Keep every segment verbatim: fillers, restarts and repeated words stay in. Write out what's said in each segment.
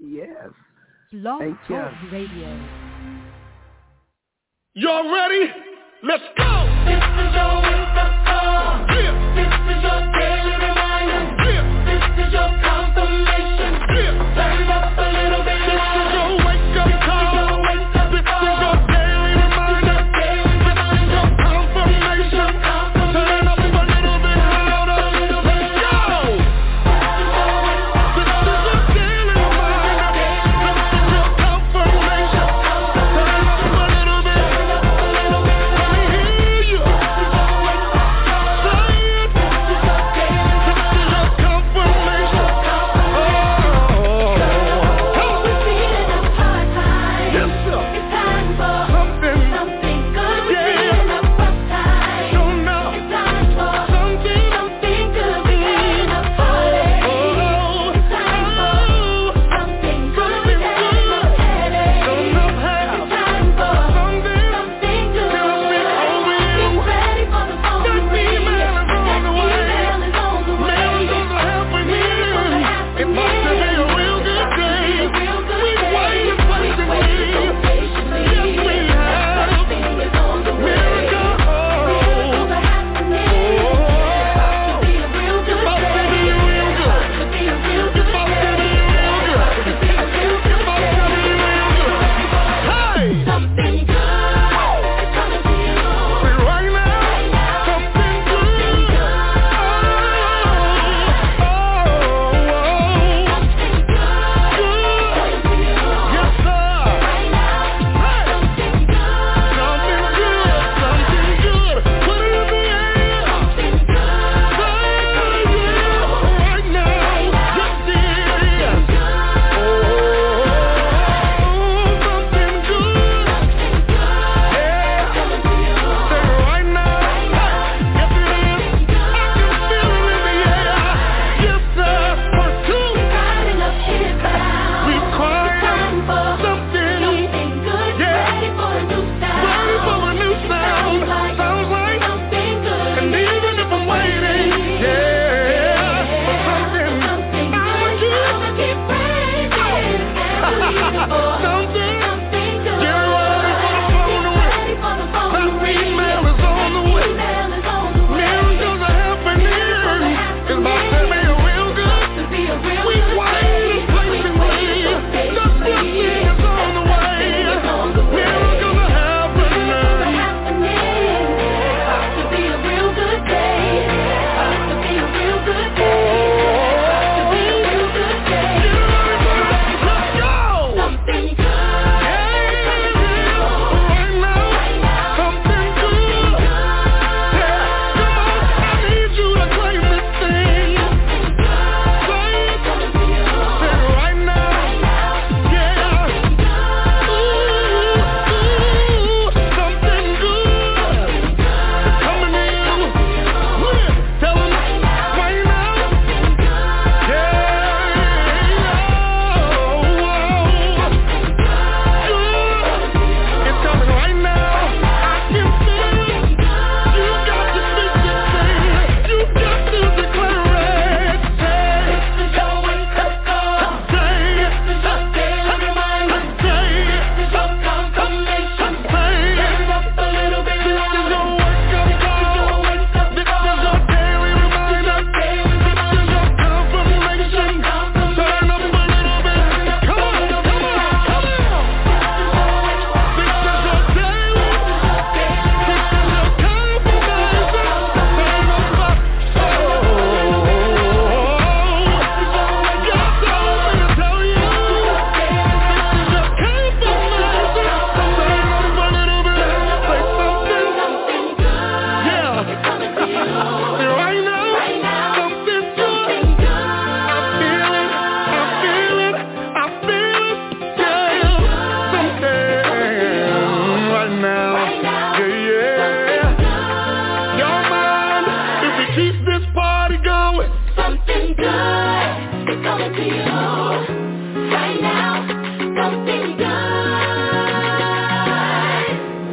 Yes. Blog Thank you. Talk Radio. Y'all ready? Let's go! This is your wake-up call. Yeah. This is your daily reminder. Yeah. This is your confirmation. Yeah. Turn up a little bit. This is your wake-up call. This is your daily reminder. This is your confirmation. Turn up a little bit louder. Let's go! This is your daily reminder. This is your confirmation. Turn up a little bit.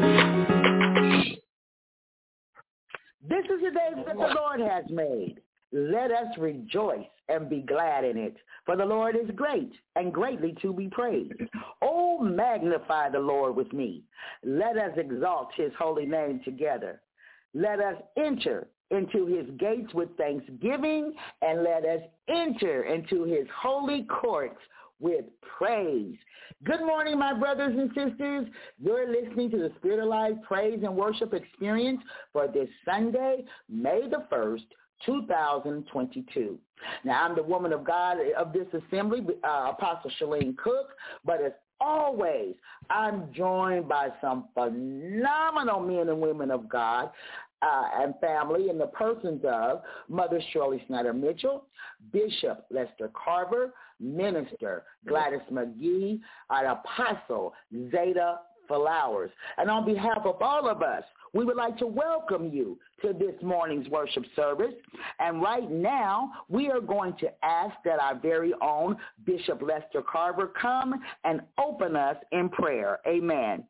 This is the day that the Lord has made. Let us rejoice and be glad in it. For the Lord is great and greatly to be praised. Oh, magnify the Lord with me. Let us exalt his holy name together. Let us enter into his gates with thanksgiving, and let us enter into his holy courts with praise. Good morning, my brothers and sisters. You're listening to the Spirit of Life Praise and Worship Experience for this Sunday, May the first, two thousand twenty-two. Now, I'm the woman of God of this assembly, uh, Apostle Shalene Cook, but as always, I'm joined by some phenomenal men and women of God uh, and family in the persons of Mother Shirley Snyder Mitchell, Bishop Lester Carver, Minister Gladys McGee, and Apostle Zeta Flowers. And on behalf of all of us, we would like to welcome you to this morning's worship service. And right now, we are going to ask that our very own Bishop Lester Carver come and open us in prayer. Amen.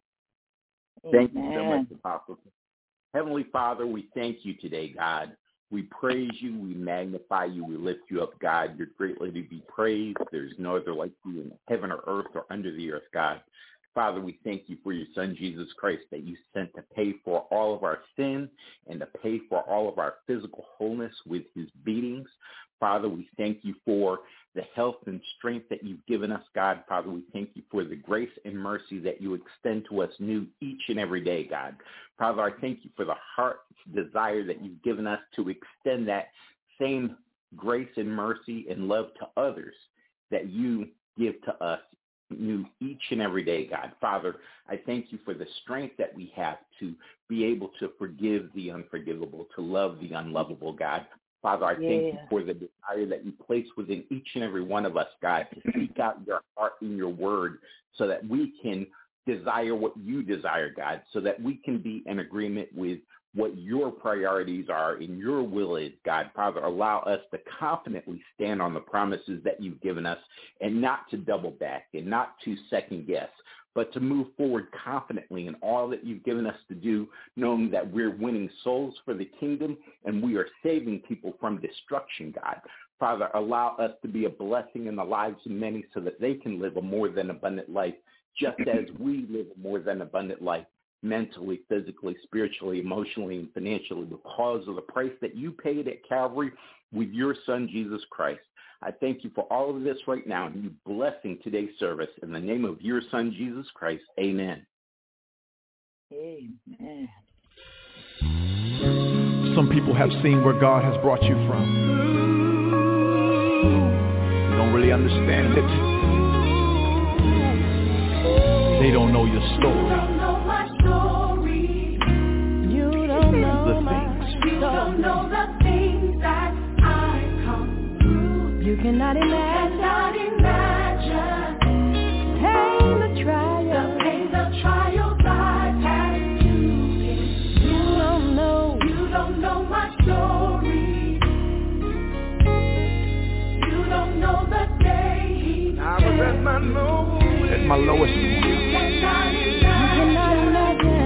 Thank Amen. You so much, Apostle. Heavenly Father, we thank you today, God. We praise you, we magnify you, we lift you up, God. You're greatly to be praised. There's no other like you in heaven or earth or under the earth, God. Father, we thank you for your Son, Jesus Christ, that you sent to pay for all of our sin and to pay for all of our physical wholeness with his beatings. Father, we thank you for the health and strength that you've given us, God. Father, we thank you for the grace and mercy that you extend to us new each and every day, God. Father, I thank you for the heart desire that you've given us to extend that same grace and mercy and love to others that you give to us new each and every day, God. Father, I thank you for the strength that we have to be able to forgive the unforgivable, to love the unlovable, God. Father, I yeah. thank you for the desire that you place within each and every one of us, God, to seek out your heart in your word so that we can desire what you desire, God, so that we can be in agreement with what your priorities are and your will is, God. Father, allow us to confidently stand on the promises that you've given us and not to double back and not to second guess, but to move forward confidently in all that you've given us to do, knowing that we're winning souls for the kingdom and we are saving people from destruction, God. Father, allow us to be a blessing in the lives of many so that they can live a more than abundant life, just as we live a more than abundant life, mentally, physically, spiritually, emotionally, and financially, because of the price that you paid at Calvary with your Son, Jesus Christ. I thank you for all of this right now, and you blessing today's service. In the name of your Son, Jesus Christ, amen. Amen. Some people have seen where God has brought you from. You don't really understand it. They don't know your story. You don't know the things that I come through. You cannot imagine. You cannot imagine. Pain, the trial. The pain, the trials I've had to endure. You don't know. You don't know my story. You don't know the day. I was at my lowest. At my lowest point. You cannot imagine. You cannot imagine.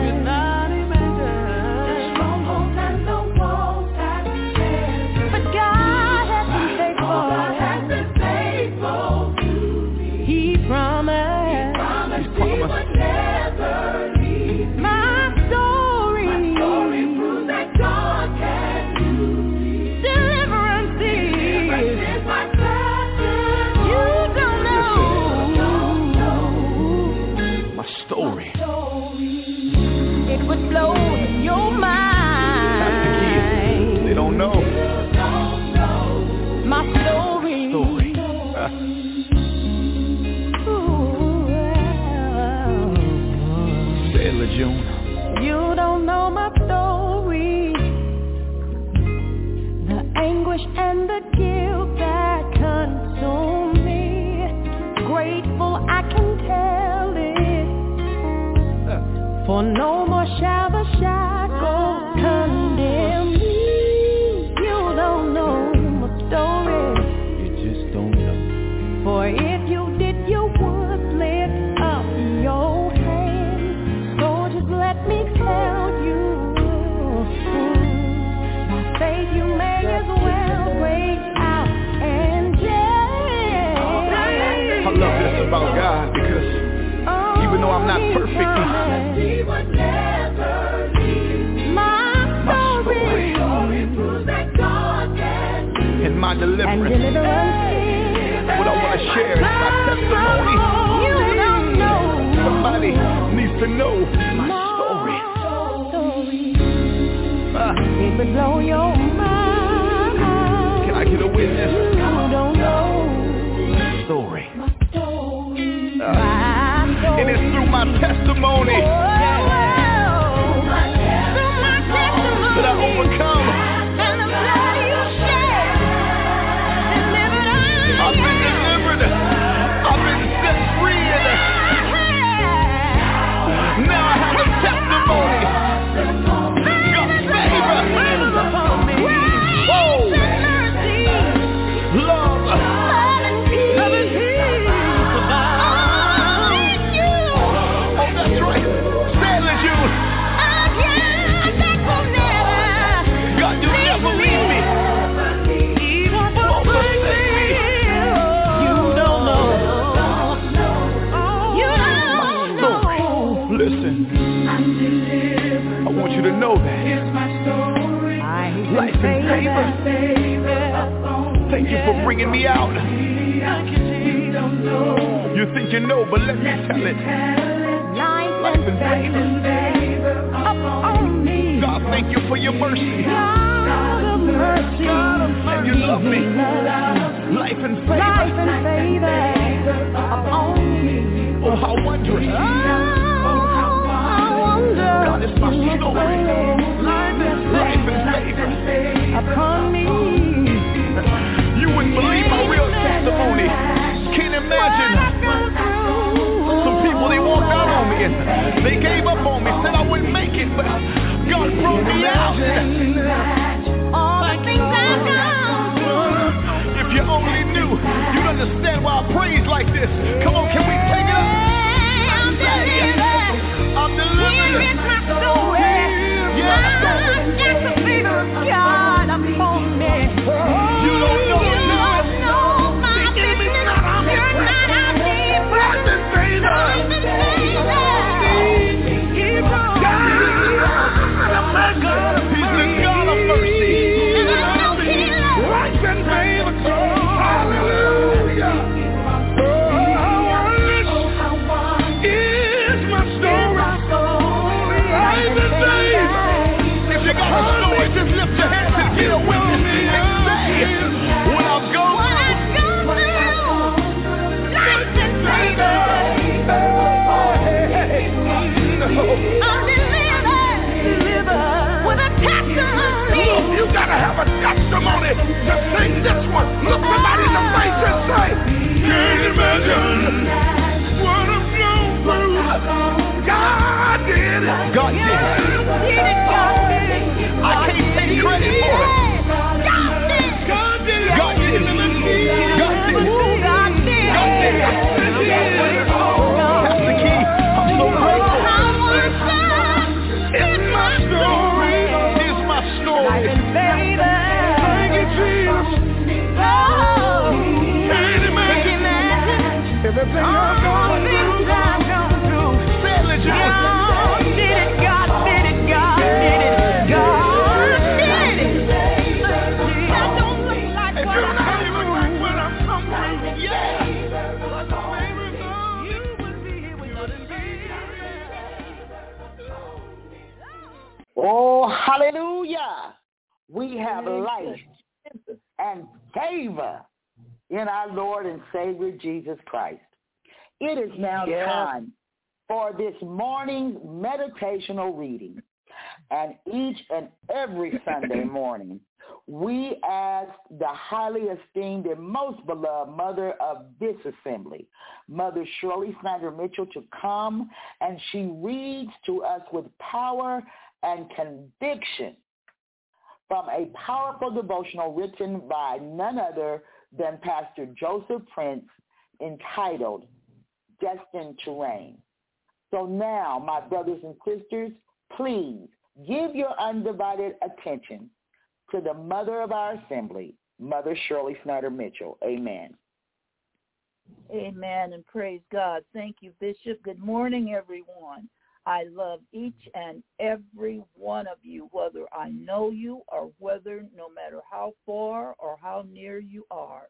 You don't know my story, the anguish and the guilt that consumed me. Grateful I can tell it, for no more shall the shackles condemn me. You don't know my story, you just don't know. For if you did, you would lift up your hand. So just let me tell you, by faith you may as well praise Oh God, because even though I'm not perfect, my story and my deliverance, what I want to share is my testimony. Somebody needs to know my story. Uh, can I get a witness? My story. Uh, and it's through my testimony that I overcome. I've been delivered. I've been set free. And now I have a testimony. God's favor. Oh, love. Oh, that's right. Stanley June. God, you never leave me. Listen, I want you to know that life and favor. Thank you for bringing me out. You think you know, but let me tell it. Life and favor. God, thank you for your mercy. And you love me. Life and favor. Oh, how wondrous. God, it's my story. Life and favor upon me. You wouldn't believe my real testimony. Can't imagine. Some people, they walked out on me and they gave up on me, said I wouldn't make it, but God brought me out. All the things I've done. If you only knew, you'd understand why I praise like this. Come on, can we take it up? I'm delivered. I'm delivered. Here is my story. Yes. That's the favor of God upon me. You don't know. You don't know my business. You're not out there. Life and favor. Life and favor. He's the God of mercy. Life and favor. Hallelujah. Just lift your hands and get a witness and say what I've gone through. Life and favor. I'm delivered, delivered with a testimony. You gotta have a testimony to sing this one. Look somebody in the face and say, can't imagine what I'm going through. God did it. God did it. God did it. I can't take credit for it. God did it. God did it. God did it. God did it. God did it. That's the key. I'm so grateful. It's my story. It's my story. Life and favor. Thank you, Jesus. Oh, can't imagine everything I've gone through. God did it. God did it. God did it. God. Oh, hallelujah. We have life and favor in our Lord and Savior Jesus Christ. It is now yeah. time for this morning's meditational reading. And each and every Sunday morning, we ask the highly esteemed and most beloved mother of this assembly, Mother Shirley Snyder Mitchell, to come, and she reads to us with power and conviction from a powerful devotional written by none other than Pastor Joseph Prince, entitled Destined to Reign. So now, my brothers and sisters, please give your undivided attention to the mother of our assembly, Mother Shirley Snyder Mitchell. Amen. Amen and praise God. Thank you, Bishop. Good morning, everyone. I love each and every one of you, whether I know you or whether no matter how far or how near you are.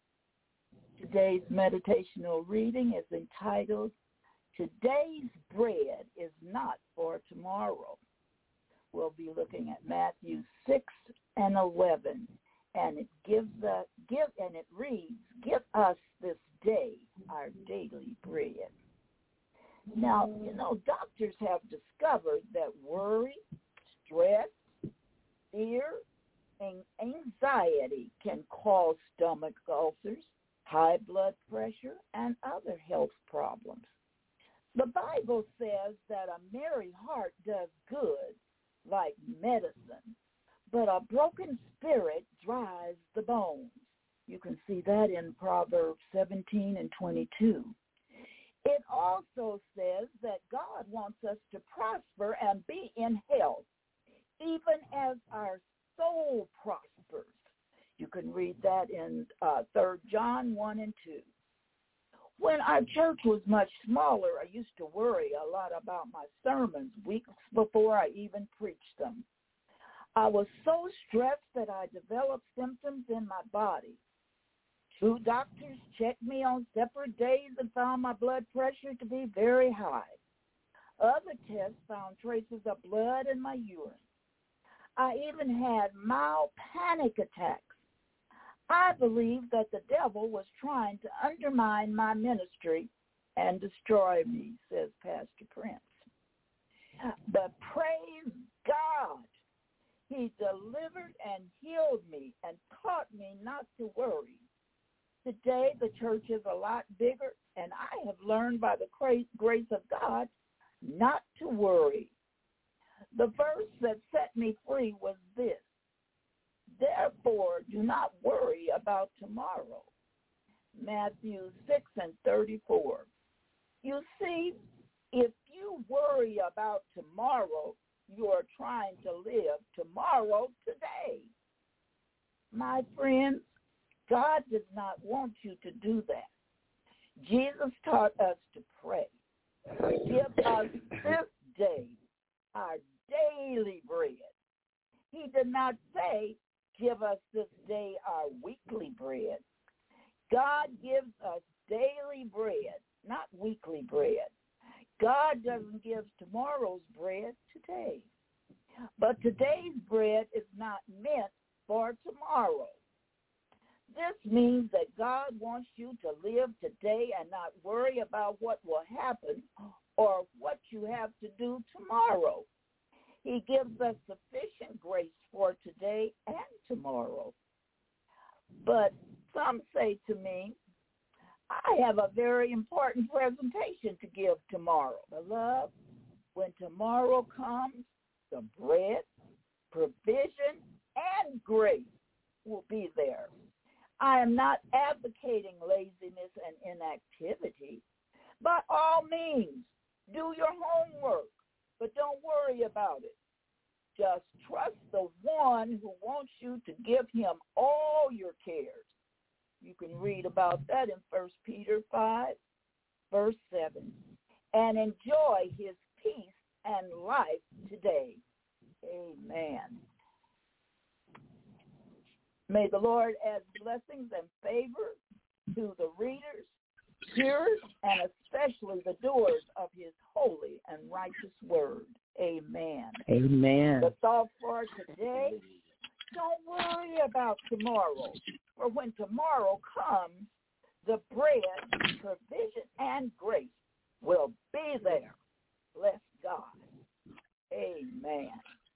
Today's meditational reading is entitled, Today's Bread is Not for Tomorrow. We'll be looking at Matthew six and eleven, and it gives us, give, and it reads, "Give us this day our daily bread." Now, you know, doctors have discovered that worry, stress, fear, and anxiety can cause stomach ulcers, high blood pressure, and other health problems. The Bible says that a merry heart does good, like medicine, but a broken spirit dries the bones. You can see that in Proverbs seventeen and twenty-two. It also says that God wants us to prosper and be in health, even as our soul prospers. You can read that in uh, Third John one and two. When our church was much smaller, I used to worry a lot about my sermons weeks before I even preached them. I was so stressed that I developed symptoms in my body. Two doctors checked me on separate days and found my blood pressure to be very high. Other tests found traces of blood in my urine. I even had mild panic attacks. I believed that the devil was trying to undermine my ministry and destroy me, says Pastor Prince. But praise God, he delivered and healed me and taught me not to worry. Today, the church is a lot bigger, and I have learned by the grace of God not to worry. The verse that set me free was this: therefore, do not worry about tomorrow. Matthew six and thirty-four. You see, if you worry about tomorrow, you are trying to live tomorrow today. My friends, God does not want you to do that. Jesus taught us to pray. Give us this day our daily bread. He did not say, give us this day our weekly bread. God gives us daily bread, not weekly bread. God doesn't give tomorrow's bread today. But today's bread is not meant for tomorrow. This means that God wants you to live today and not worry about what will happen or what you have to do tomorrow. He gives us sufficient grace for today and tomorrow. But some say to me, I have a very important presentation to give tomorrow. Beloved, when tomorrow comes, the bread, provision, and grace will be there. I am not advocating laziness and inactivity. By all means, do your homework, but don't worry about it. Just trust the one who wants you to give him all your cares. You can read about that in First Peter five, verse seven. And enjoy his peace and life today. Amen. May the Lord add blessings and favor to the readers, hearers, and especially the doers of his holy and righteous word. Amen. Amen. The thought for today, don't worry about tomorrow. For when tomorrow comes, the bread, provision, and grace will be there. Bless God. Amen.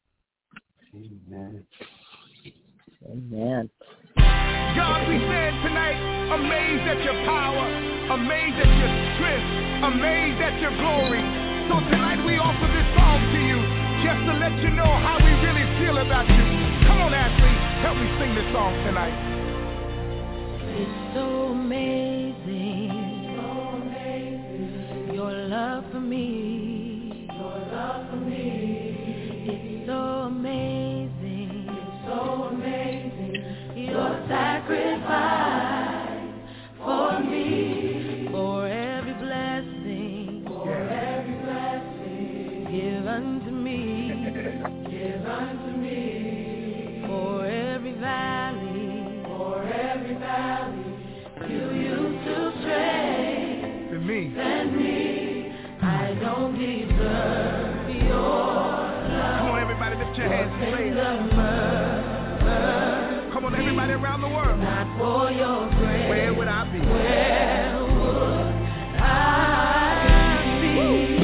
Amen. Amen. God, we stand tonight amazed at your power, amazed at your strength, amazed at your glory. So tonight we offer this song to you just to let you know how we really feel about you. Come on, Ashley, help me sing this song tonight. It's so amazing, so amazing, your love for me, your love for me. It's so amazing, it's so amazing, your sacrifice for me. unto me, give unto me, for every valley, for every valley, you used to stray, to me, and me, I don't deserve your love. Come on, everybody, lift your hands and say it. Mercy, Come on, everybody around the world. not for your grace, Where would I be? where would I be?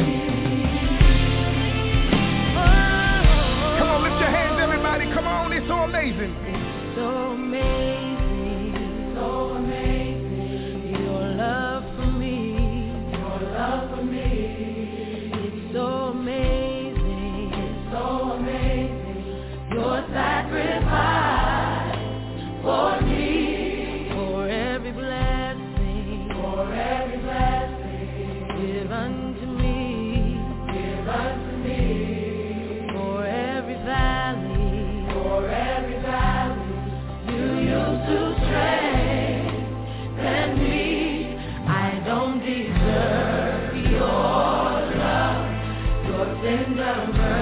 Oh, Come on, lift your hands, everybody. Come on, it's so amazing. it's so amazing, so amazing, your love for me, your love for me, it's so amazing, so amazing, your sacrifice for me, for every blessing, for every blessing, give unto me, give unto me, for every valley, for every valley, you used to stray, and me, I don't deserve your love, your tender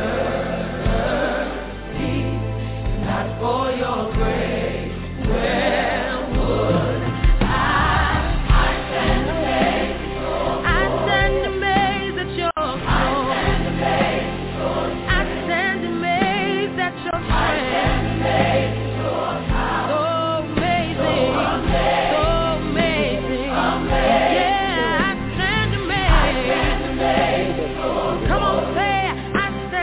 mercy, not for your grace, where would I, I stand amazed, I stand amazed at your I throne, stand amazed, I stand amazed at your I strength, stand amazed, your power, so amazing, so amazing, yeah, I stand I stand amazed, amazed, come on, say, I stand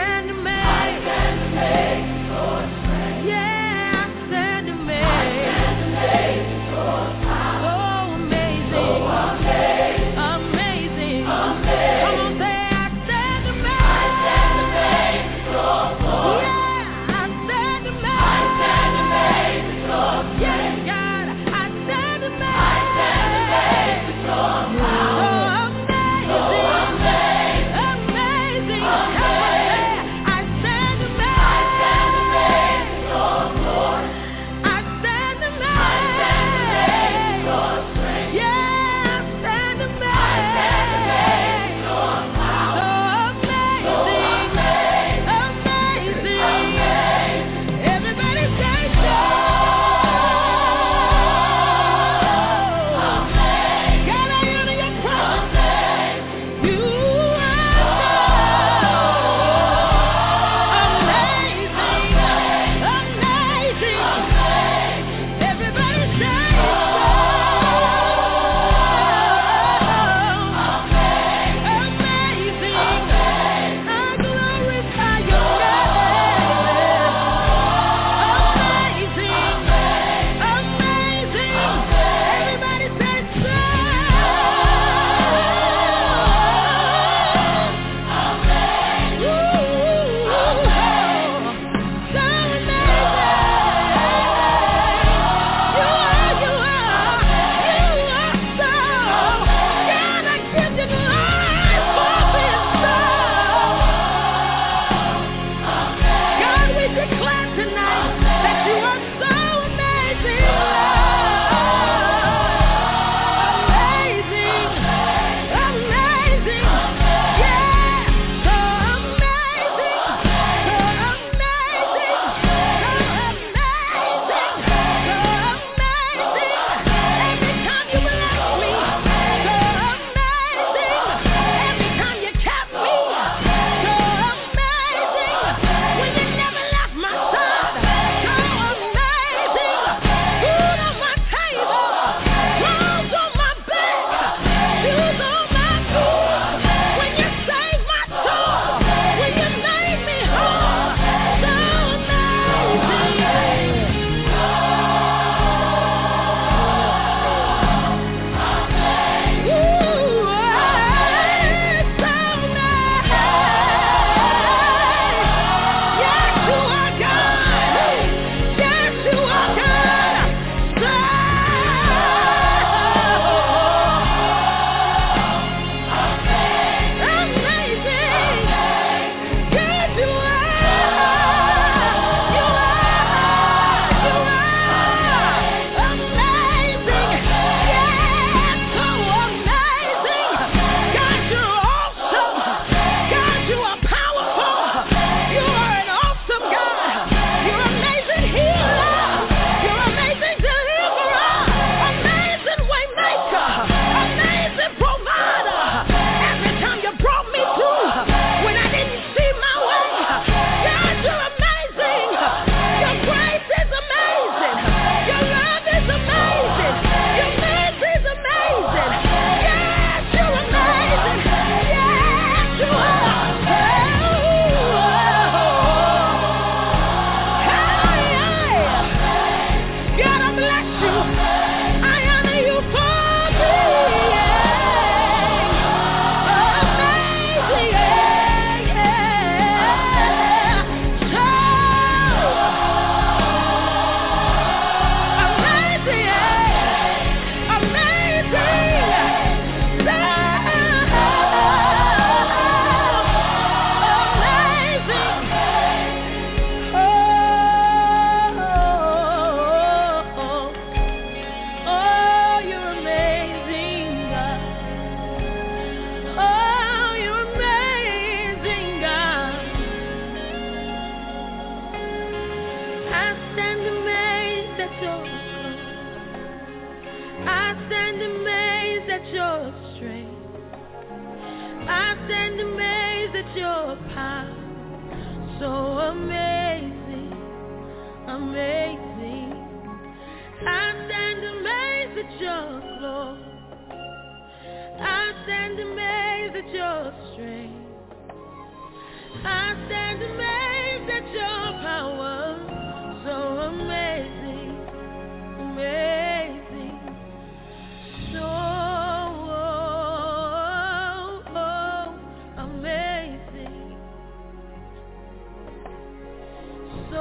stand amazed at your power. So amazing, amazing. I stand amazed at your glory. I stand amazed at your strength. I stand amazed at your power. So amazing, amazing. So amazing. So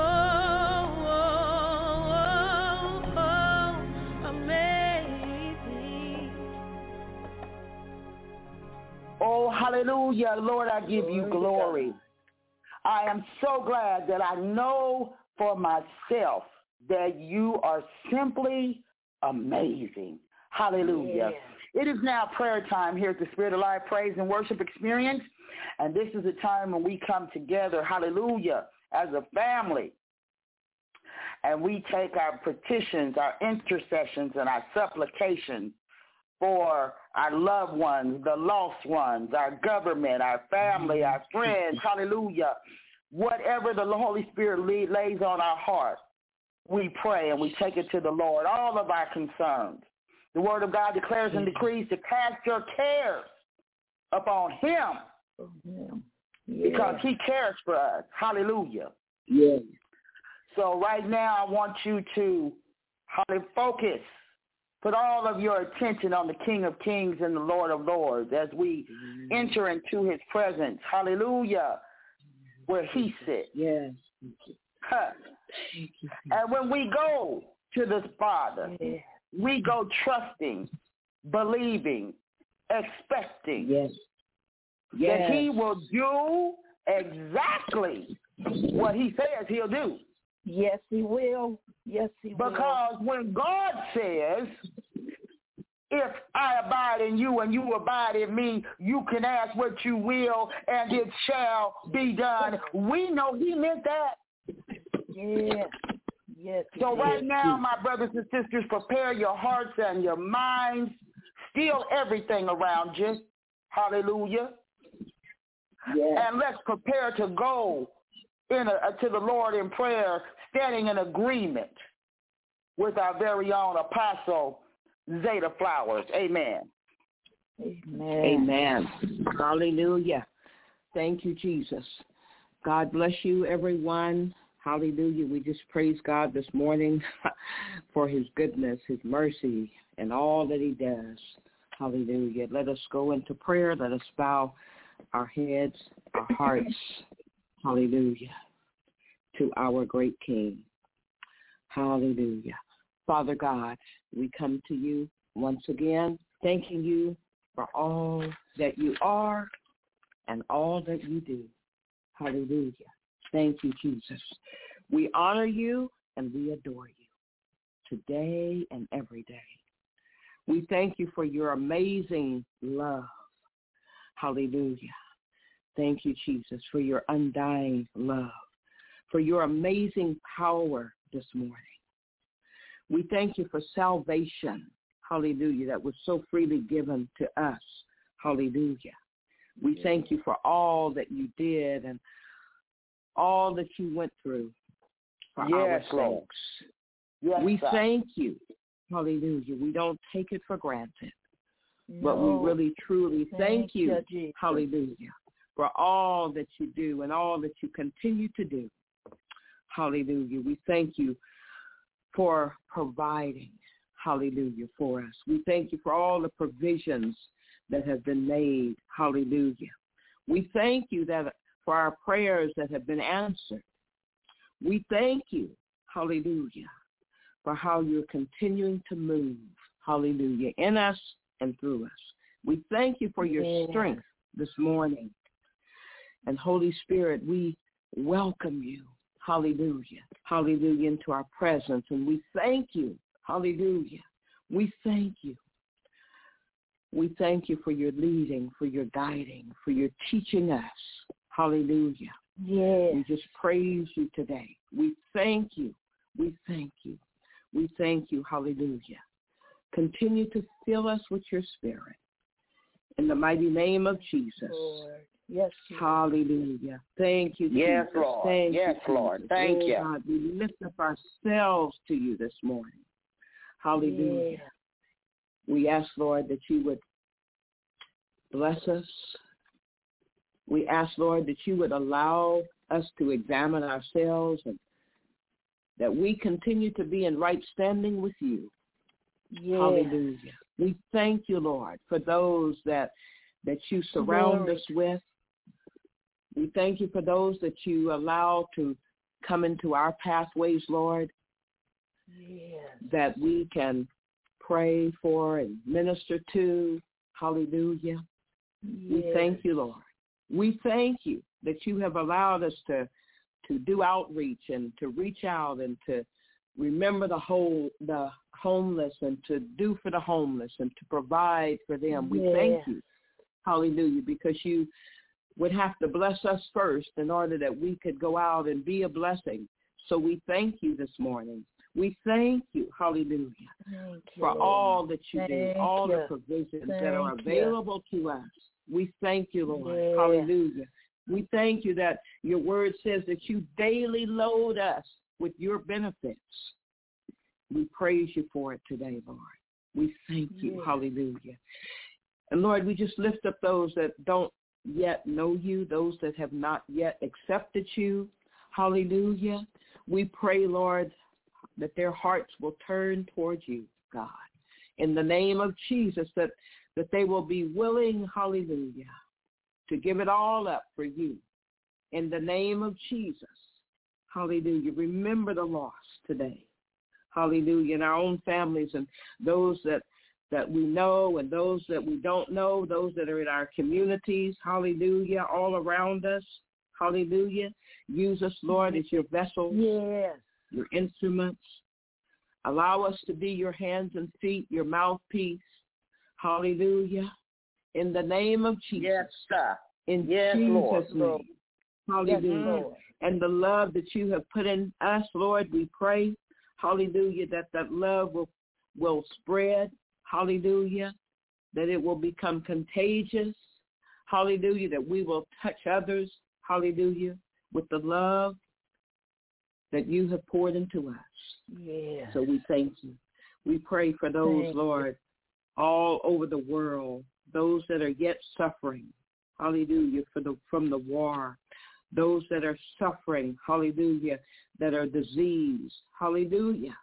amazing. Oh, hallelujah. Lord, I give you glory. I am so glad that I know for myself that you are simply amazing. Hallelujah. Yes. It is now prayer time here at the Spirit of Life Praise and Worship Experience. And this is a time when we come together, hallelujah, as a family. And we take our petitions, our intercessions, and our supplications for our loved ones, the lost ones, our government, our family, our friends, hallelujah. Whatever the Holy Spirit lead, lays on our heart, we pray and we take it to the Lord, all of our concerns. The Word of God declares and decrees to cast your cares upon him Yeah. because he cares for us. Hallelujah. Yes. So right now I want you to hallelujah, focus. Put all of your attention on the King of Kings and the Lord of Lords as we mm-hmm. enter into his presence. Hallelujah. Where he sits. Yes. Huh. And when we go to the Father, yes. we go trusting, believing, expecting yes. Yes. that he will do exactly what he says he'll do. Yes, he will. Yes, he because will. Because when God says, if I abide in you and you abide in me, you can ask what you will and it shall be done. We know he meant that. Yes. Yes. So right now, my brothers and sisters, prepare your hearts and your minds. Steal everything around you. Hallelujah. Yes. And let's prepare to go in a, to the Lord in prayer, standing in agreement with our very own Apostle Zeta Flowers. Amen. Amen. Amen. Hallelujah. Thank you, Jesus. God bless you, everyone. Hallelujah. We just praise God this morning for his goodness, his mercy, and all that he does. Hallelujah. Let us go into prayer. Let us bow our heads, our hearts, hallelujah, to our great King. Hallelujah. Father God, we come to you once again, thanking you for all that you are and all that you do. Hallelujah. Thank you, Jesus. We honor you and we adore you today and every day. We thank you for your amazing love. Hallelujah. Thank you, Jesus, for your undying love, for your amazing power this morning. We thank you for salvation, hallelujah, that was so freely given to us. Hallelujah. We thank you for all that you did and all that you went through for yes, our sakes. Yes, we sir. thank you. Hallelujah. We don't take it for granted, no. but we really, truly thank, thank you, you hallelujah, for all that you do and all that you continue to do. Hallelujah. We thank you for providing, hallelujah, for us. We thank you for all the provisions that have been made. Hallelujah. We thank you that for our prayers that have been answered. We thank you, hallelujah, for how you're continuing to move, hallelujah, in us and through us. We thank you for your yeah. strength this morning. And Holy Spirit, we welcome you, hallelujah, hallelujah, into our presence. And we thank you, hallelujah. We thank you. We thank you for your leading, for your guiding, for your teaching us. Hallelujah. Yes. We just praise you today. We thank you. We thank you. We thank you. Hallelujah. Continue to fill us with your spirit. In the mighty name of Jesus. Lord. Yes, Lord. Hallelujah. Thank you, Yes, Jesus. Lord. Thank yes, you, Lord. Jesus. Thank oh, you. God, we lift up ourselves to you this morning. Hallelujah. Yeah. We ask, Lord, that you would bless us. We ask, Lord, that you would allow us to examine ourselves and that we continue to be in right standing with you. Yeah. Hallelujah. We thank you, Lord, for those that that you surround Glory. us with. We thank you for those that you allow to come into our pathways, Lord, Yes. that we can pray for and minister to. Hallelujah. Yes. We thank you, Lord. We thank you that you have allowed us to, to do outreach and to reach out and to remember the whole the homeless and to do for the homeless and to provide for them. We Yes. thank you. Hallelujah, because you would have to bless us first in order that we could go out and be a blessing. So we thank you this morning. We thank you, hallelujah, Thank you, for Lord. all that you Thank do, all you. the provisions Thank that are available you. to us. We thank you, Lord. Yeah. Hallelujah. We thank you that your word says that you daily load us with your benefits. We praise you for it today, Lord. We thank you. Yeah. Hallelujah. And Lord, we just lift up those that don't yet know you, those that have not yet accepted you. Hallelujah. We pray, Lord, that their hearts will turn towards you, God. In the name of Jesus, that, that they will be willing, hallelujah, to give it all up for you. In the name of Jesus, hallelujah. Remember the lost today. Hallelujah. In our own families and those that that we know and those that we don't know, those that are in our communities, hallelujah, all around us, hallelujah. Use us, Lord, as your vessels, Yes. your instruments. Allow us to be your hands and feet, your mouthpiece, hallelujah. In the name of Jesus. Yes, sir. In Yes, Jesus' Lord. name. Hallelujah. Yes, Lord. And the love that you have put in us, Lord, we pray, hallelujah, that that love will, will spread. Hallelujah, that it will become contagious. Hallelujah, that we will touch others. Hallelujah, with the love that you have poured into us. Yes. So we thank you. We pray for those, Thank Lord, all over the world, those that are yet suffering. Hallelujah, for the from the war. Those that are suffering, hallelujah, that are diseased. Hallelujah.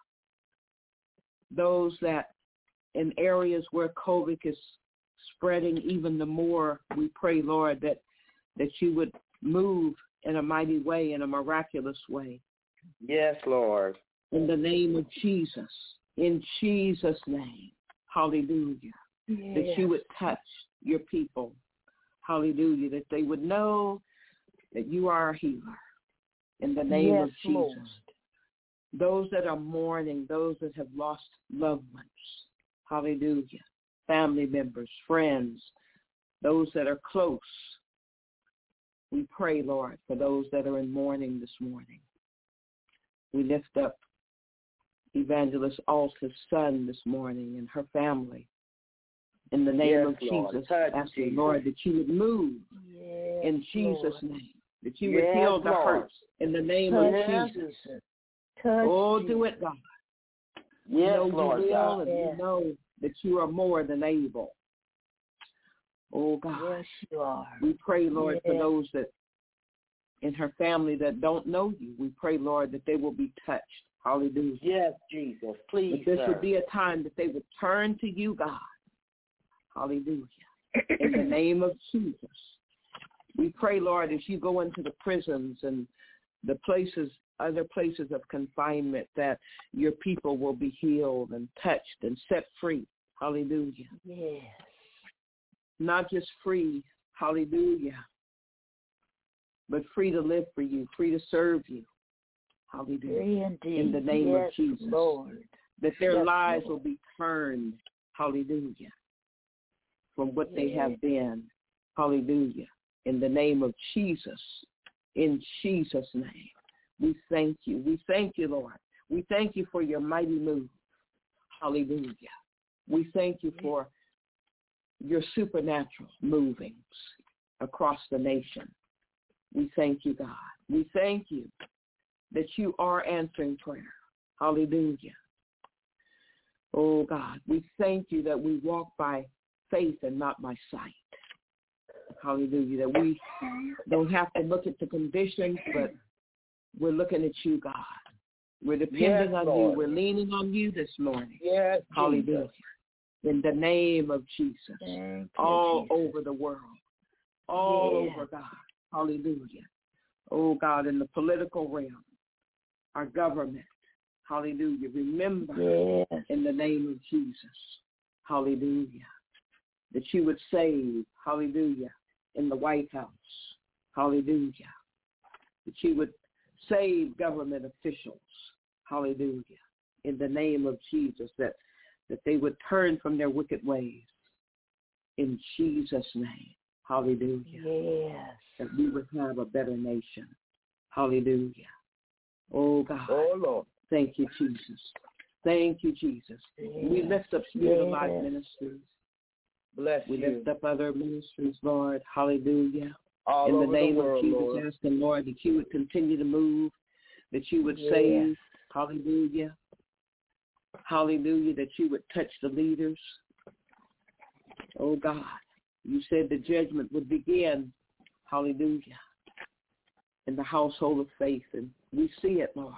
Those that in areas where COVID is spreading even the more, we pray, Lord, that, that you would move in a mighty way, in a miraculous way. Yes, Lord. In the name of Jesus, in Jesus' name, hallelujah, Yes. that you would touch your people, hallelujah, that they would know that you are a healer, in the name yes, of Jesus. Lord. Those that are mourning, those that have lost loved ones, hallelujah, family members, friends, those that are close. We pray, Lord, for those that are in mourning this morning. We lift up Evangelist Alta's son this morning and her family. In the name Yes, of Lord. Jesus, Touch, asking, Jesus. Lord, that you would move Yes, in Jesus' Lord. name, that you Yes, would heal the Lord. hurts in the name Touch, of Jesus. Jesus. Touch, Oh, Jesus. do it, God. We Yes, know Lord you will, God. and Yes. we know that you are more than able. Oh, God. Yes, you are. We pray, Lord, for Yes. those that in her family that don't know you. We pray, Lord, that they will be touched. Hallelujah. Yes, Jesus. Please, That this sir. would be a time that they would turn to you, God. Hallelujah. In the name of Jesus. We pray, Lord, as you go into the prisons and the places, other places of confinement, that your people will be healed and touched and set free. Hallelujah. Yes. Not just free, hallelujah, but free to live for you, free to serve you. Hallelujah. Free indeed. In the name yes, of Jesus. Lord. That their Yes, lives Lord. will be turned, hallelujah, from what they Yes. have been. Hallelujah. In the name of Jesus. In Jesus' name. We thank you. We thank you, Lord. We thank you for your mighty move. Hallelujah. We thank you for your supernatural movings across the nation. We thank you, God. We thank you that you are answering prayer. Hallelujah. Oh, God, we thank you that we walk by faith and not by sight. Hallelujah. That we don't have to look at the conditions, but we're looking at you, God. We're depending yes, on Lord. you. We're leaning on you this morning. Yes, Hallelujah. Jesus. In the name of Jesus. Thank all you, Jesus. over the world. All yes. over, God. Hallelujah. Oh, God, in the political realm, our government. Hallelujah. Remember yes. in the name of Jesus. Hallelujah. That you would save. Hallelujah. In the White House. Hallelujah. That you would save government officials. Hallelujah. In the name of Jesus. That, that they would turn from their wicked ways. In Jesus' name. Hallelujah. Yes. That we would have a better nation. Hallelujah. Oh, God. Oh, Lord. Thank you, Jesus. Thank you, Jesus. Yes. We lift up Spirit yes. of Life Ministries. Bless we you. lift up other ministries, Lord. Hallelujah. All in the over name the world, of Jesus, Lord. asking, Lord, that you would continue to move, that you would yes. save. Hallelujah. Hallelujah, that you would touch the leaders. Oh, God. You said the judgment would begin, hallelujah, in the household of faith, and we see it, Lord.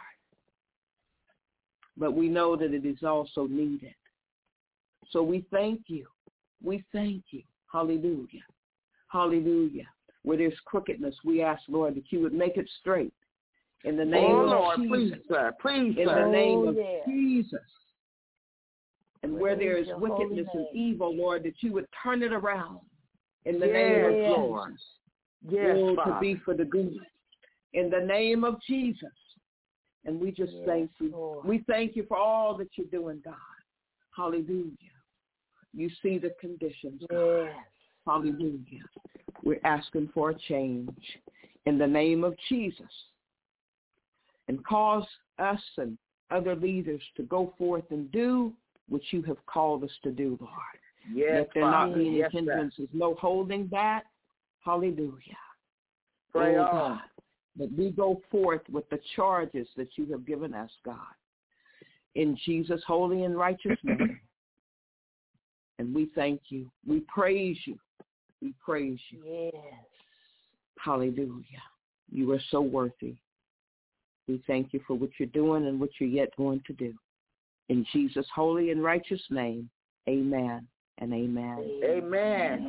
But we know that it is also needed. So we thank you. We thank you. Hallelujah. Hallelujah. Where there's crookedness, we ask, Lord, that you would make it straight. In the name oh, of Lord, Jesus. Please, sir. Please, in sir. the name oh, of yeah. Jesus. And Praise where there is wickedness and evil, Lord, that you would turn it around. In the yes, name of Lord. Jesus. Yes, oh, Father. to be for the good. In the name of Jesus. And we just yes, thank you. Lord. We thank you for all that you're doing, God. Hallelujah. You see the conditions, God. Yes. Hallelujah. We're asking for a change in the name of Jesus. And cause us and other leaders to go forth and do what you have called us to do, Lord. Yes, Let there Father. not be any yes, hindrances, no holding back. Hallelujah. Pray oh, on. God, that we go forth with the charges that you have given us, God. In Jesus' holy and righteous name. And we thank you. We praise you. We praise you. Yes. Hallelujah. You are so worthy. We thank you for what you're doing and what you're yet going to do. In Jesus' holy and righteous name, amen and amen. Amen.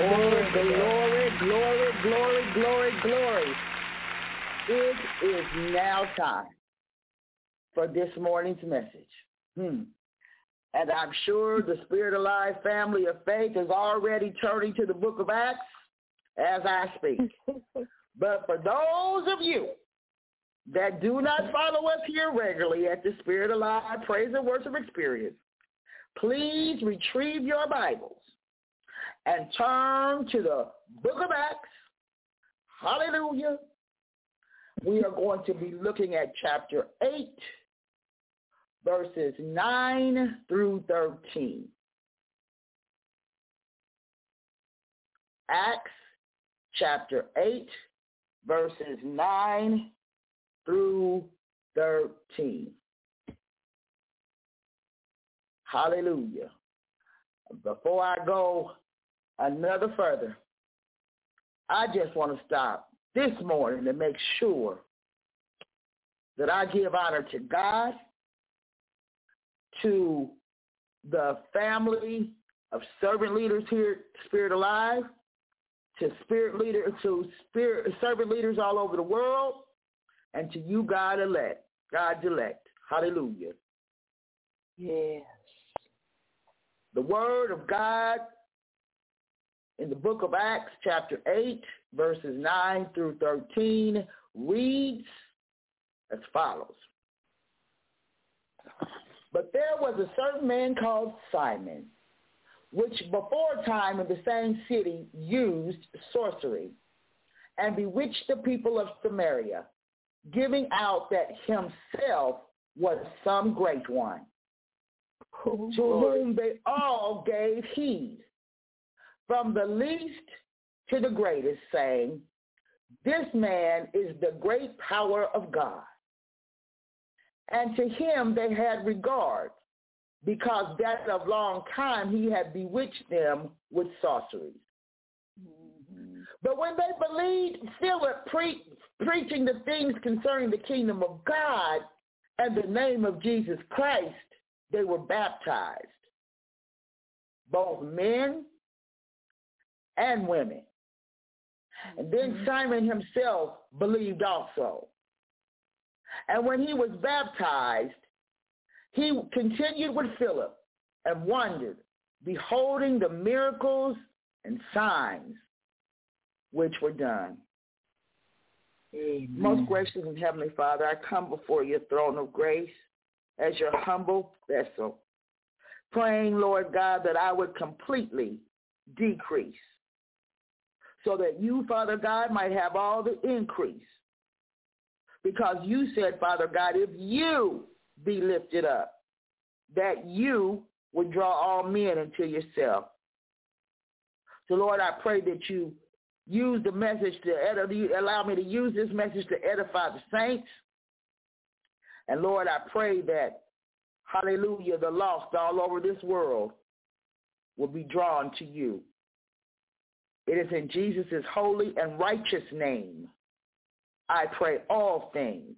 Oh, glory, glory, glory, glory, glory. It is now time for this morning's message. Hmm. And I'm sure the Spirit Alive family of faith is already turning to the book of Acts as I speak. But for those of you that do not follow us here regularly at the Spirit Alive Praise and Worship Experience, please retrieve your Bibles and turn to the book of Acts. Hallelujah. We are going to be looking at chapter eight, verses nine through thirteen. Acts chapter eight, verses nine through thirteen. Hallelujah. Before I go another further, I just want to stop this morning to make sure that I give honor to God, to the family of servant leaders here at Spirit Alive, to spirit leaders, to spirit servant leaders all over the world, and to you, God elect, God's elect. Hallelujah. Yes. The word of God in the book of Acts, chapter eight, verses nine through thirteen, reads as follows. But there was a certain man called Simon, which before time in the same city used sorcery, and bewitched the people of Samaria, giving out that himself was some great one, oh, to Lord. Whom they all gave heed, from the least to the greatest, saying, this man is the great power of God. And to him they had regard, because that of long time he had bewitched them with sorceries. Mm-hmm. But when they believed Philip pre- preaching the things concerning the kingdom of God and the name of Jesus Christ, they were baptized, both men and women. And then mm-hmm. Simon himself believed also. And when he was baptized, he continued with Philip and wondered, beholding the miracles and signs which were done. Amen. Most gracious and heavenly Father, I come before your throne of grace as your humble vessel, praying, Lord God, that I would completely decrease so that you, Father God, might have all the increase. Because you said, Father God, if you be lifted up, that you would draw all men into yourself. So, Lord, I pray that you use the message to edify, allow me to use this message to edify the saints. And, Lord, I pray that, hallelujah, the lost all over this world will be drawn to you. It is in Jesus' holy and righteous name I pray all things.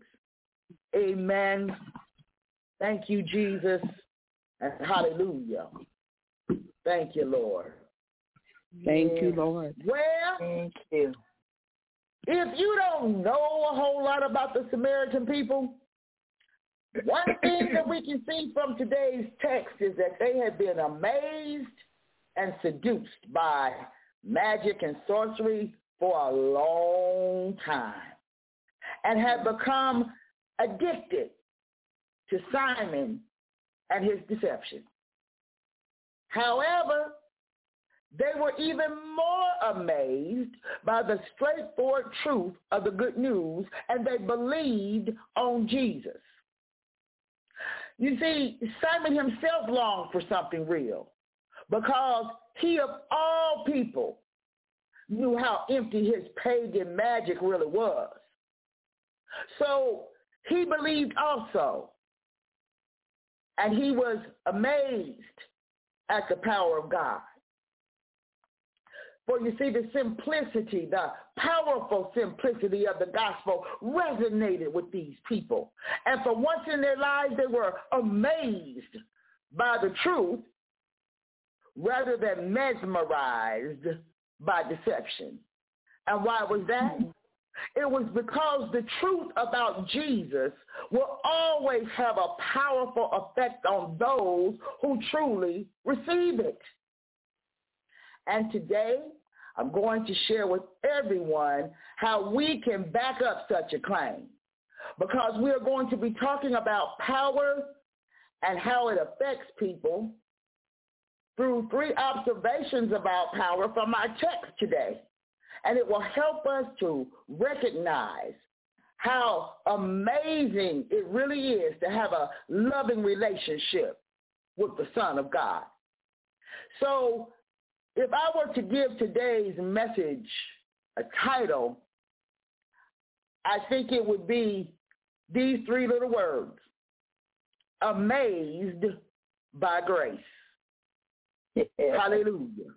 Amen. Thank you, Jesus, and hallelujah. Thank you, Lord. Thank you, Lord. Well, thank you. If you don't know a whole lot about the Samaritan people, one thing that we can see from today's text is that they had been amazed and seduced by magic and sorcery for a long time, and had become addicted to Simon and his deception. However, they were even more amazed by the straightforward truth of the good news, and they believed on Jesus. You see, Simon himself longed for something real because he of all people knew how empty his pagan magic really was. So he believed also, and he was amazed at the power of God. For you see, the simplicity, the powerful simplicity of the gospel resonated with these people. And for once in their lives, they were amazed by the truth rather than mesmerized by deception. And why was that? It was because the truth about Jesus will always have a powerful effect on those who truly receive it. And today, I'm going to share with everyone how we can back up such a claim, because we are going to be talking about power and how it affects people through three observations about power from our text today. And it will help us to recognize how amazing it really is to have a loving relationship with the Son of God. So if I were to give today's message a title, I think it would be these three little words: amazed by grace. Hallelujah.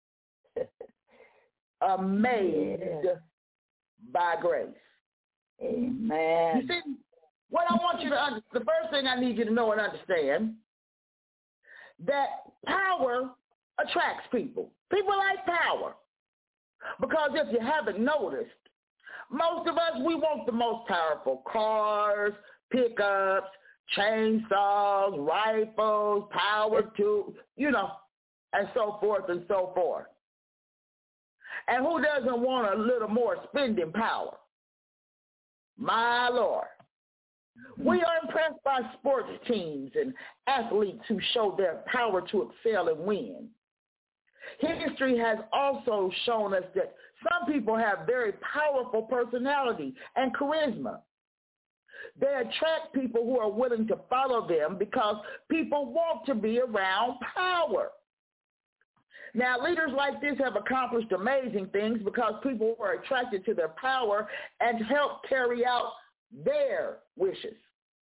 Amazed yeah. by grace. Amen. You see, what I want you to understand, the first thing I need you to know and understand, that power attracts people. People like power. Because if you haven't noticed, most of us, we want the most powerful cars, pickups, chainsaws, rifles, power tools, you know, and so forth and so forth. And who doesn't want a little more spending power? My Lord. We are impressed by sports teams and athletes who show their power to excel and win. History has also shown us that some people have very powerful personality and charisma. They attract people who are willing to follow them because people want to be around power. Now, leaders like this have accomplished amazing things because people were attracted to their power and helped carry out their wishes.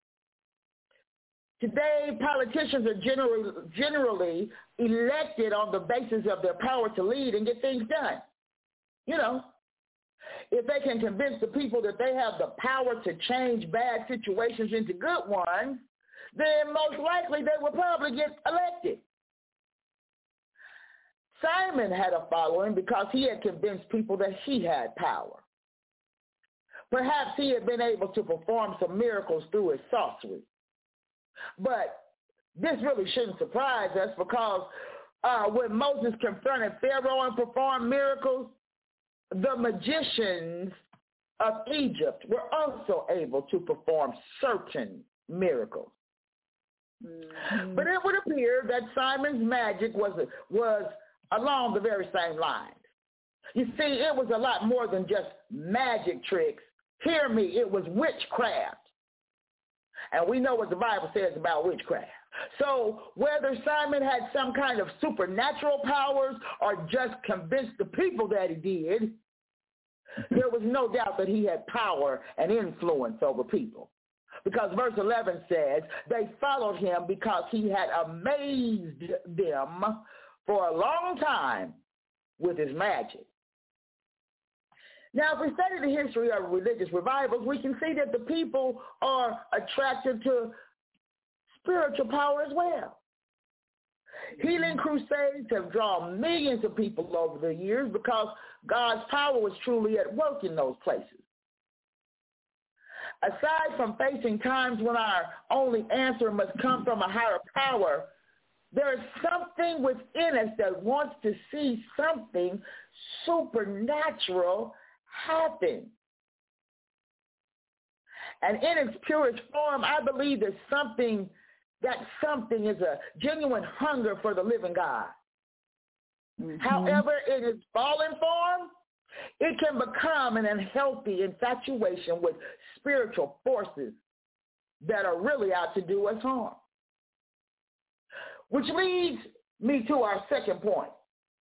Today, politicians are generally, generally elected on the basis of their power to lead and get things done. You know, if they can convince the people that they have the power to change bad situations into good ones, then most likely they will probably get elected. Simon had a following because he had convinced people that he had power. Perhaps he had been able to perform some miracles through his sorcery. But this really shouldn't surprise us, because uh, when Moses confronted Pharaoh and performed miracles, the magicians of Egypt were also able to perform certain miracles. Mm-hmm. But it would appear that Simon's magic was was along the very same lines. You see, it was a lot more than just magic tricks. Hear me, it was witchcraft. And we know what the Bible says about witchcraft. So whether Simon had some kind of supernatural powers or just convinced the people that he did, there was no doubt that he had power and influence over people. Because verse eleven says, they followed him because he had amazed them for a long time with his magic. Now, if we study the history of religious revivals, we can see that the people are attracted to spiritual power as well. Healing crusades have drawn millions of people over the years because God's power was truly at work in those places. Aside from facing times when our only answer must come from a higher power, there is something within us that wants to see something supernatural happen. And in its purest form, I believe that something, that something is a genuine hunger for the living God. Mm-hmm. However, in its fallen form, it can become an unhealthy infatuation with spiritual forces that are really out to do us harm. Which leads me to our second point.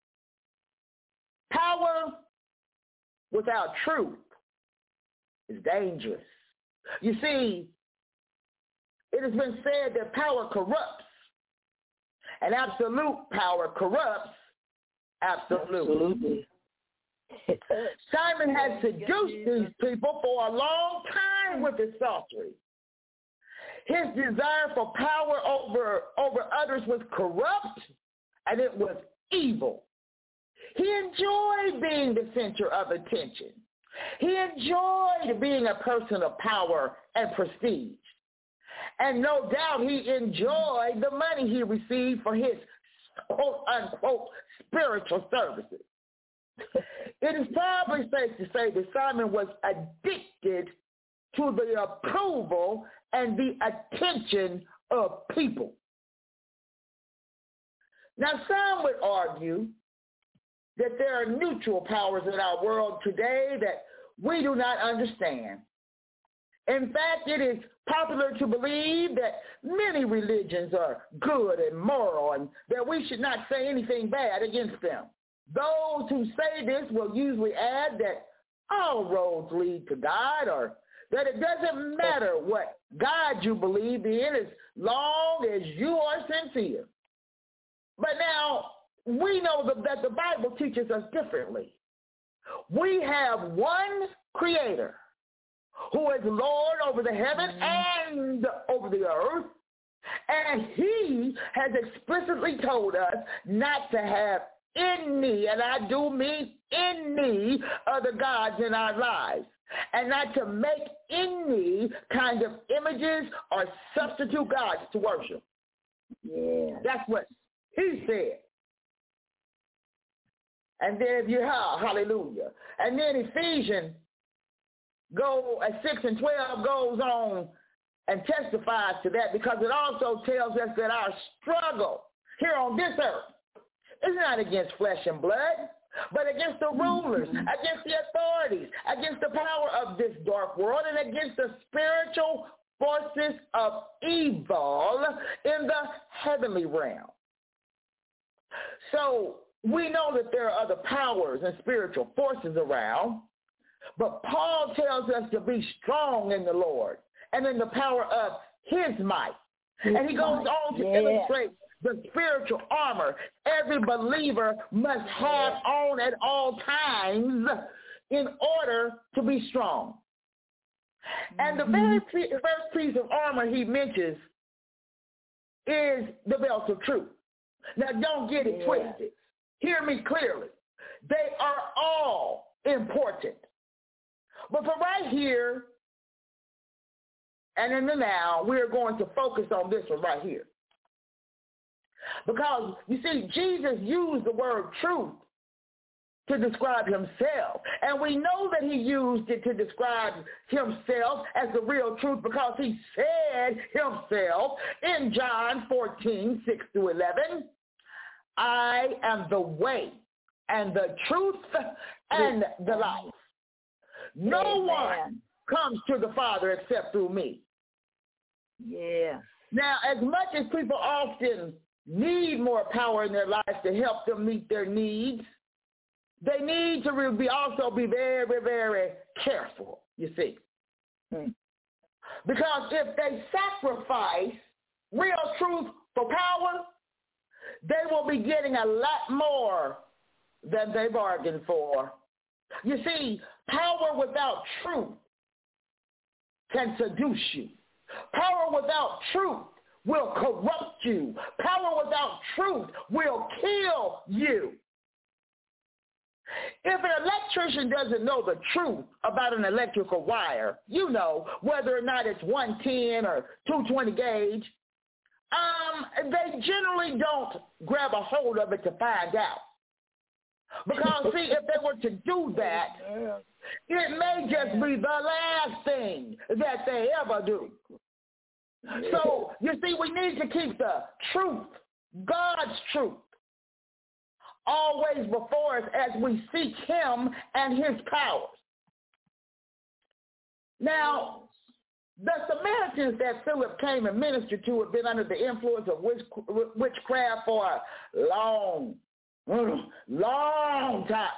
Power without truth is dangerous. You see, it has been said that power corrupts, and absolute power corrupts absolutely. Absolutely. Simon had seduced these people for a long time with his sorcery. His desire for power over, over others was corrupt, and it was evil. He enjoyed being the center of attention. He enjoyed being a person of power and prestige. And no doubt he enjoyed the money he received for his quote-unquote spiritual services. It is probably safe to say that Simon was addicted to the approval and the attention of people. Now, some would argue that there are neutral powers in our world today that we do not understand. In fact, it is popular to believe that many religions are good and moral and that we should not say anything bad against them. Those who say this will usually add that all roads lead to God, or that it doesn't matter what God you believe in as long as you are sincere. But now, we know that, that the Bible teaches us differently. We have one Creator who is Lord over the heaven and over the earth, and he has explicitly told us not to have any, and I do mean any, other gods in our lives, and not to make any kind of images or substitute gods to worship. Yeah. That's what he said. And then if you have, hallelujah. And then Ephesians go at six and twelve goes on and testifies to that, because it also tells us that our struggle here on this earth is not against flesh and blood, but against the rulers, mm-hmm. against the authorities, against the power of this dark world, and against the spiritual forces of evil in the heavenly realm. So we know that there are other powers and spiritual forces around, but Paul tells us to be strong in the Lord and in the power of his might. And he goes on to yeah. illustrate the spiritual armor every believer must have on at all times in order to be strong. And the very first piece of armor he mentions is the belt of truth. Now, don't get it yeah. twisted. Hear me clearly. They are all important. But for right here and in the now, we're going to focus on this one right here. Because, you see, Jesus used the word truth to describe himself. And we know that he used it to describe himself as the real truth, because he said himself in John fourteen, six through eleven, I am the way and the truth and the life. No Amen. One comes to the Father except through me. Yeah. Now, as much as people often need more power in their lives to help them meet their needs, they need to be also be very, very careful, you see. Hmm. Because if they sacrifice real truth for power, they will be getting a lot more than they bargained for. You see, power without truth can seduce you. Power without truth will corrupt you. Power without truth will kill you. If an electrician doesn't know the truth about an electrical wire, you know, whether or not it's one ten or two twenty gauge, um, they generally don't grab a hold of it to find out. Because, see, if they were to do that, it may just be the last thing that they ever do. So, you see, we need to keep the truth, God's truth, always before us as we seek him and his powers. Now, the Samaritans that Philip came and ministered to had been under the influence of witch, witchcraft for a long, long time.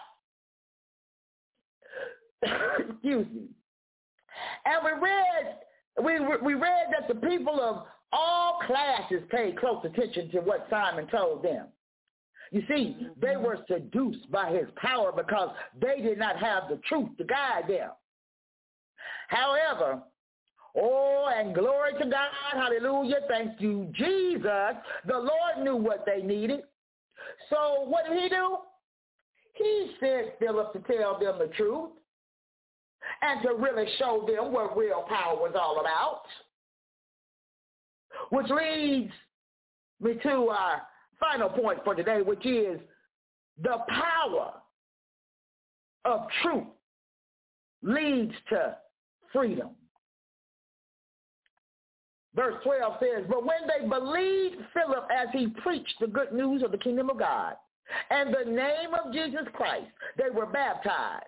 Excuse me. And we read, we, we read that the people of all classes paid close attention to what Simon told them. You see, they were seduced by his power because they did not have the truth to guide them. However, oh, and glory to God, hallelujah, thank you, Jesus, the Lord knew what they needed. So what did he do? he sent Philip to tell them the truth and to really show them what real power was all about. Which leads me to our final point for today, which is the power of truth leads to freedom. Verse twelve says, but when they believed Philip as he preached the good news of the kingdom of God and the name of Jesus Christ, they were baptized,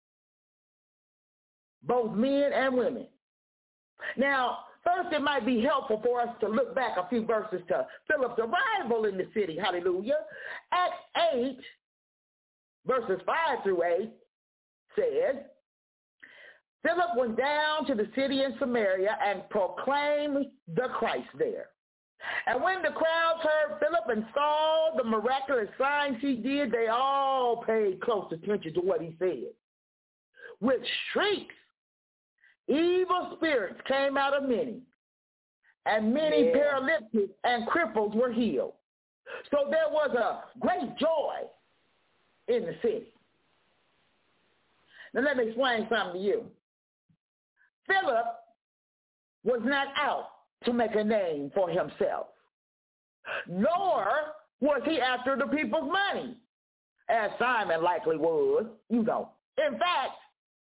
both men and women. Now, first, it might be helpful for us to look back a few verses to Philip's arrival in the city. Hallelujah. Acts eight, verses five through eight, says, Philip went down to the city in Samaria and proclaimed the Christ there. And when the crowds heard Philip and saw the miraculous signs he did, they all paid close attention to what he said. With shrieks, evil spirits came out of many, and many yeah. paralytics and cripples were healed. So there was a great joy in the city. Now let me explain something to you. Philip was not out to make a name for himself, nor was he after the people's money, as Simon likely was, you know. In fact,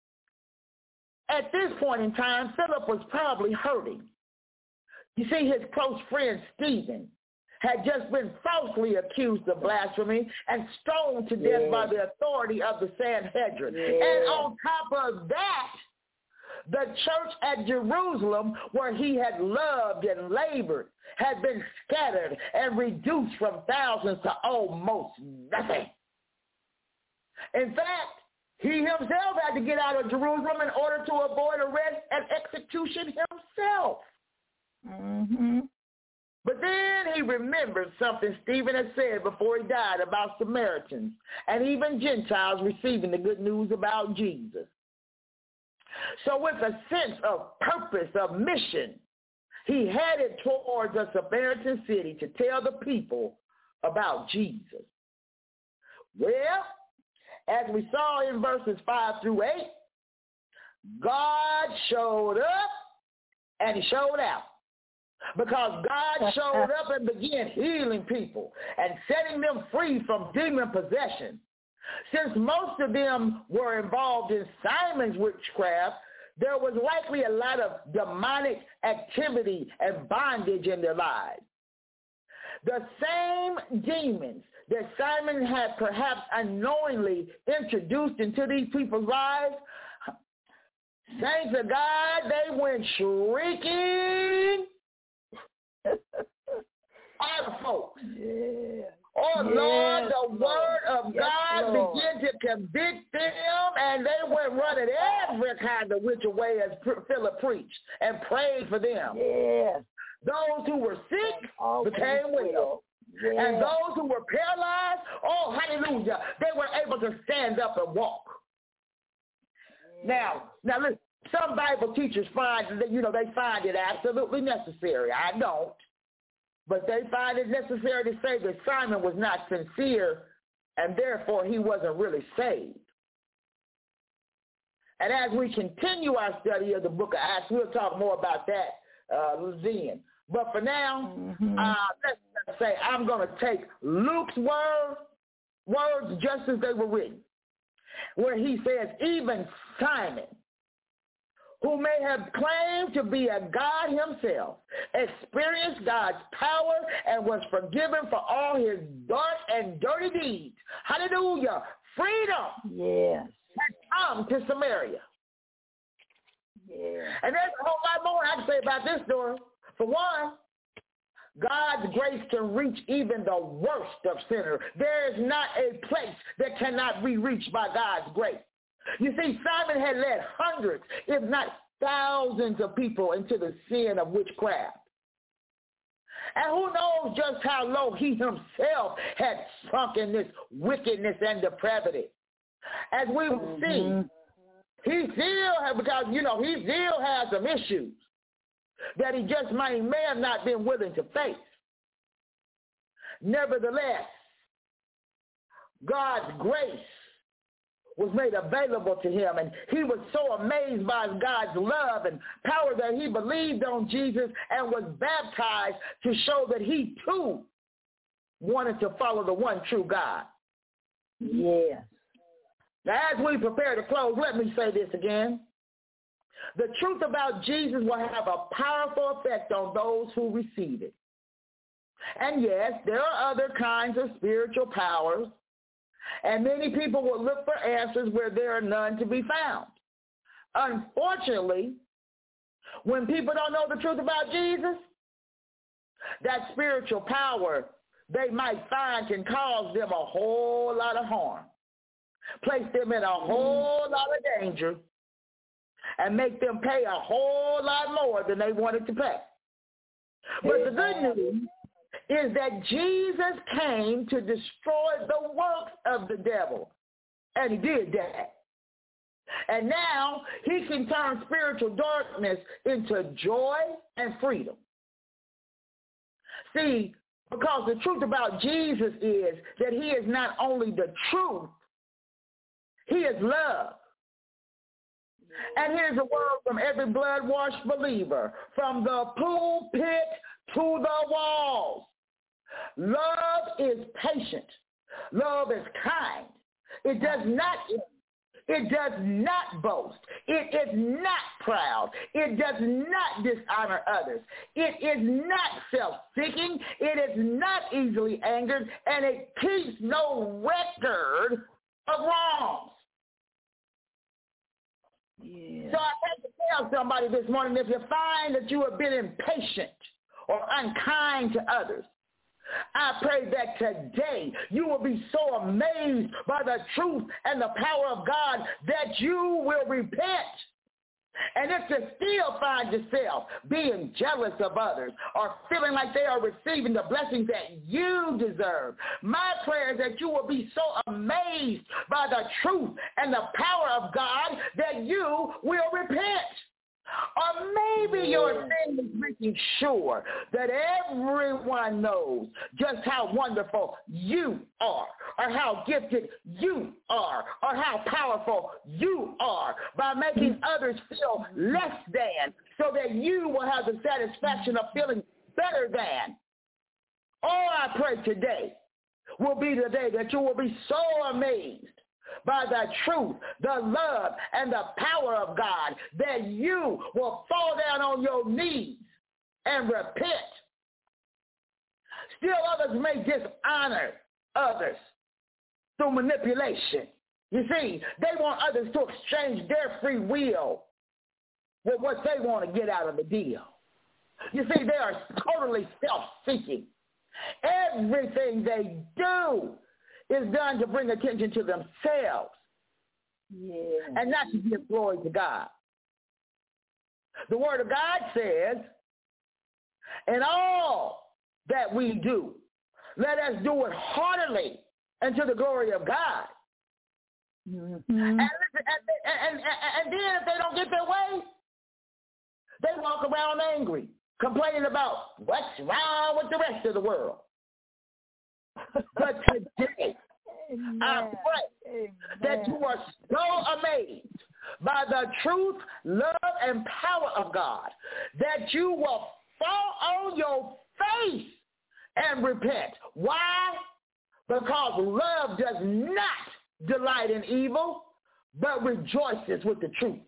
at this point in time, Philip was probably hurting. You see, his close friend Stephen had just been falsely accused of blasphemy and stoned to death yeah. by the authority of the Sanhedrin. Yeah. And on top of that, the church at Jerusalem, where he had loved and labored, had been scattered and reduced from thousands to almost nothing. In fact, he himself had to get out of Jerusalem in order to avoid arrest and execution himself. Mm-hmm. But then he remembered something Stephen had said before he died about Samaritans and even Gentiles receiving the good news about Jesus. So with a sense of purpose, of mission, he headed towards a Samaritan city to tell the people about Jesus. Well, as we saw in verses five through eight, God showed up and he showed out. Because God showed up and began healing people and setting them free from demon possession. Since most of them were involved in Simon's witchcraft, there was likely a lot of demonic activity and bondage in their lives. The same demons that Simon had perhaps unknowingly introduced into these people's lives, saints of God, they went shrieking out of folks. Yeah. Oh, yes, Lord, the Lord. word of yes, God Lord. began to convict them, and they went running every kind of which way as Philip preached and prayed for them. Yes. Those who were sick Always became well. Yes. And those who were paralyzed, oh, hallelujah, they were able to stand up and walk. Yes. Now, now listen, some Bible teachers find that, you know, they find it absolutely necessary. I don't. But they find it necessary to say that Simon was not sincere and therefore he wasn't really saved. And as we continue our study of the book of Acts, we'll talk more about that uh, then. But for now, mm-hmm. uh, let's, let's say I'm going to take Luke's word, words just as they were written, where he says, even Simon, who may have claimed to be a God himself, experienced God's power and was forgiven for all his dark and dirty deeds. Hallelujah. Freedom. Yes. Had come to Samaria. Yeah. And there's a whole lot more I can say about this story. For one, God's grace can reach even the worst of sinners. There is not a place that cannot be reached by God's grace. You see, Simon had led hundreds, if not thousands of people into the sin of witchcraft. And who knows just how low he himself had sunk in this wickedness and depravity. As we will mm-hmm. see, he still has, because, you know, he still has some issues that he just may, may have not been willing to face. Nevertheless, God's grace was made available to him. And he was so amazed by God's love and power that he believed on Jesus and was baptized to show that he too wanted to follow the one true God. Yes. Now, as we prepare to close, let me say this again. The truth about Jesus will have a powerful effect on those who receive it. And yes, there are other kinds of spiritual powers, and many people will look for answers where there are none to be found. Unfortunately, when people don't know the truth about Jesus, that spiritual power they might find can cause them a whole lot of harm, place them in a whole lot of danger, and make them pay a whole lot more than they wanted to pay. But the good news is that Jesus came to destroy the works of the devil, and he did that. And now he can turn spiritual darkness into joy and freedom. See, because the truth about Jesus is that he is not only the truth, he is love. And here's a word from every blood-washed believer, from the pulpit to the walls. Love is patient. Love is kind. It does not It does not boast. It is not proud. It does not dishonor others. It is not self-seeking. It is not easily angered, and it keeps no record of wrongs. Yeah. So I have to tell somebody this morning, if you find that you have been impatient or unkind to others, I pray that today you will be so amazed by the truth and the power of God that you will repent. And if you still find yourself being jealous of others or feeling like they are receiving the blessings that you deserve, my prayer is that you will be so amazed by the truth and the power of God that you will repent. Or maybe your sin is making sure that everyone knows just how wonderful you are, or how gifted you are, or how powerful you are, by making others feel less than, so that you will have the satisfaction of feeling better than. All I pray today will be the day that you will be so amazed by the truth, the love, and the power of God that you will fall down on your knees and repent. Still others may dishonor others through manipulation. You see, they want others to exchange their free will with what they want to get out of the deal. You see, they are totally self-seeking. Everything they do is done to bring attention to themselves, yeah, and not to give glory to God. The Word of God says, in all that we do, let us do it heartily and to the glory of God. Mm-hmm. And, listen, and, and, and, and then if they don't get their way, they walk around angry, complaining about what's wrong with the rest of the world. But today, Amen. I pray Amen. That you are so amazed by the truth, love, and power of God that you will fall on your face and repent. Why? Because love does not delight in evil, but rejoices with the truth.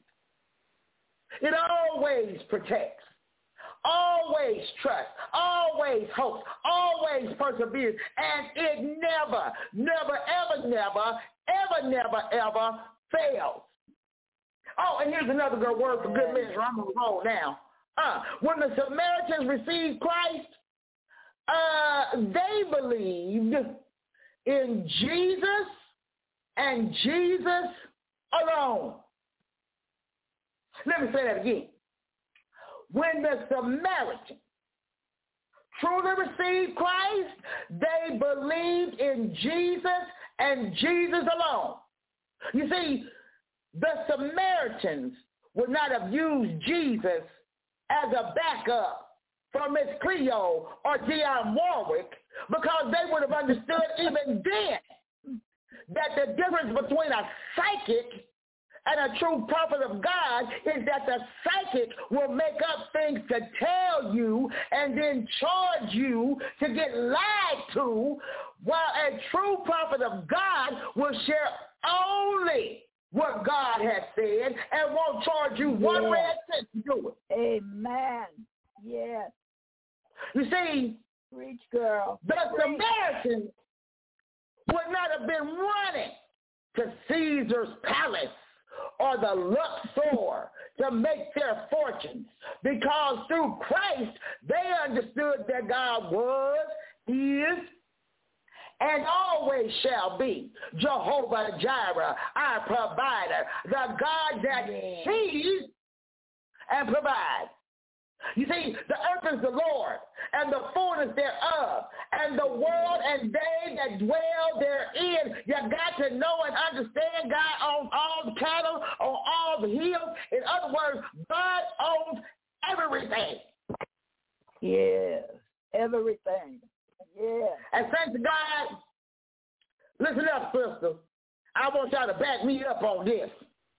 It always protects, always trusts, always hopes, always perseveres, and it never, never, ever, never, ever, never, ever fails. Oh, and here's another good word for good measure. I'm going to roll now. Uh, when the Samaritans received Christ, uh, they believed in Jesus and Jesus alone. Let me say that again. When the Samaritans truly received Christ, they believed in Jesus and Jesus alone. You see, the Samaritans would not have used Jesus as a backup for Miss Cleo or Dionne Warwick, because they would have understood even then that the difference between a psychic and a true prophet of God is that the psychic will make up things to tell you and then charge you to get lied to, while a true prophet of God will share only what God has said and won't charge you one Yes. red cent to do it. Amen. Yes. You see, Preach, girl. the Preach. Samaritans would not have been running to Caesar's palace or the Luxor to make their fortunes, because through Christ they understood that God was, is, and always shall be Jehovah Jireh, our provider, the God that sees and provides. You see, the earth is the Lord, and the fullness thereof, and the world and they that dwell therein. You got to know and understand God owns all the cattle, on all the hills. In other words, God owns everything. Yes. Everything. Yes. And thanks to God, listen up, sister. I want y'all to back me up on this.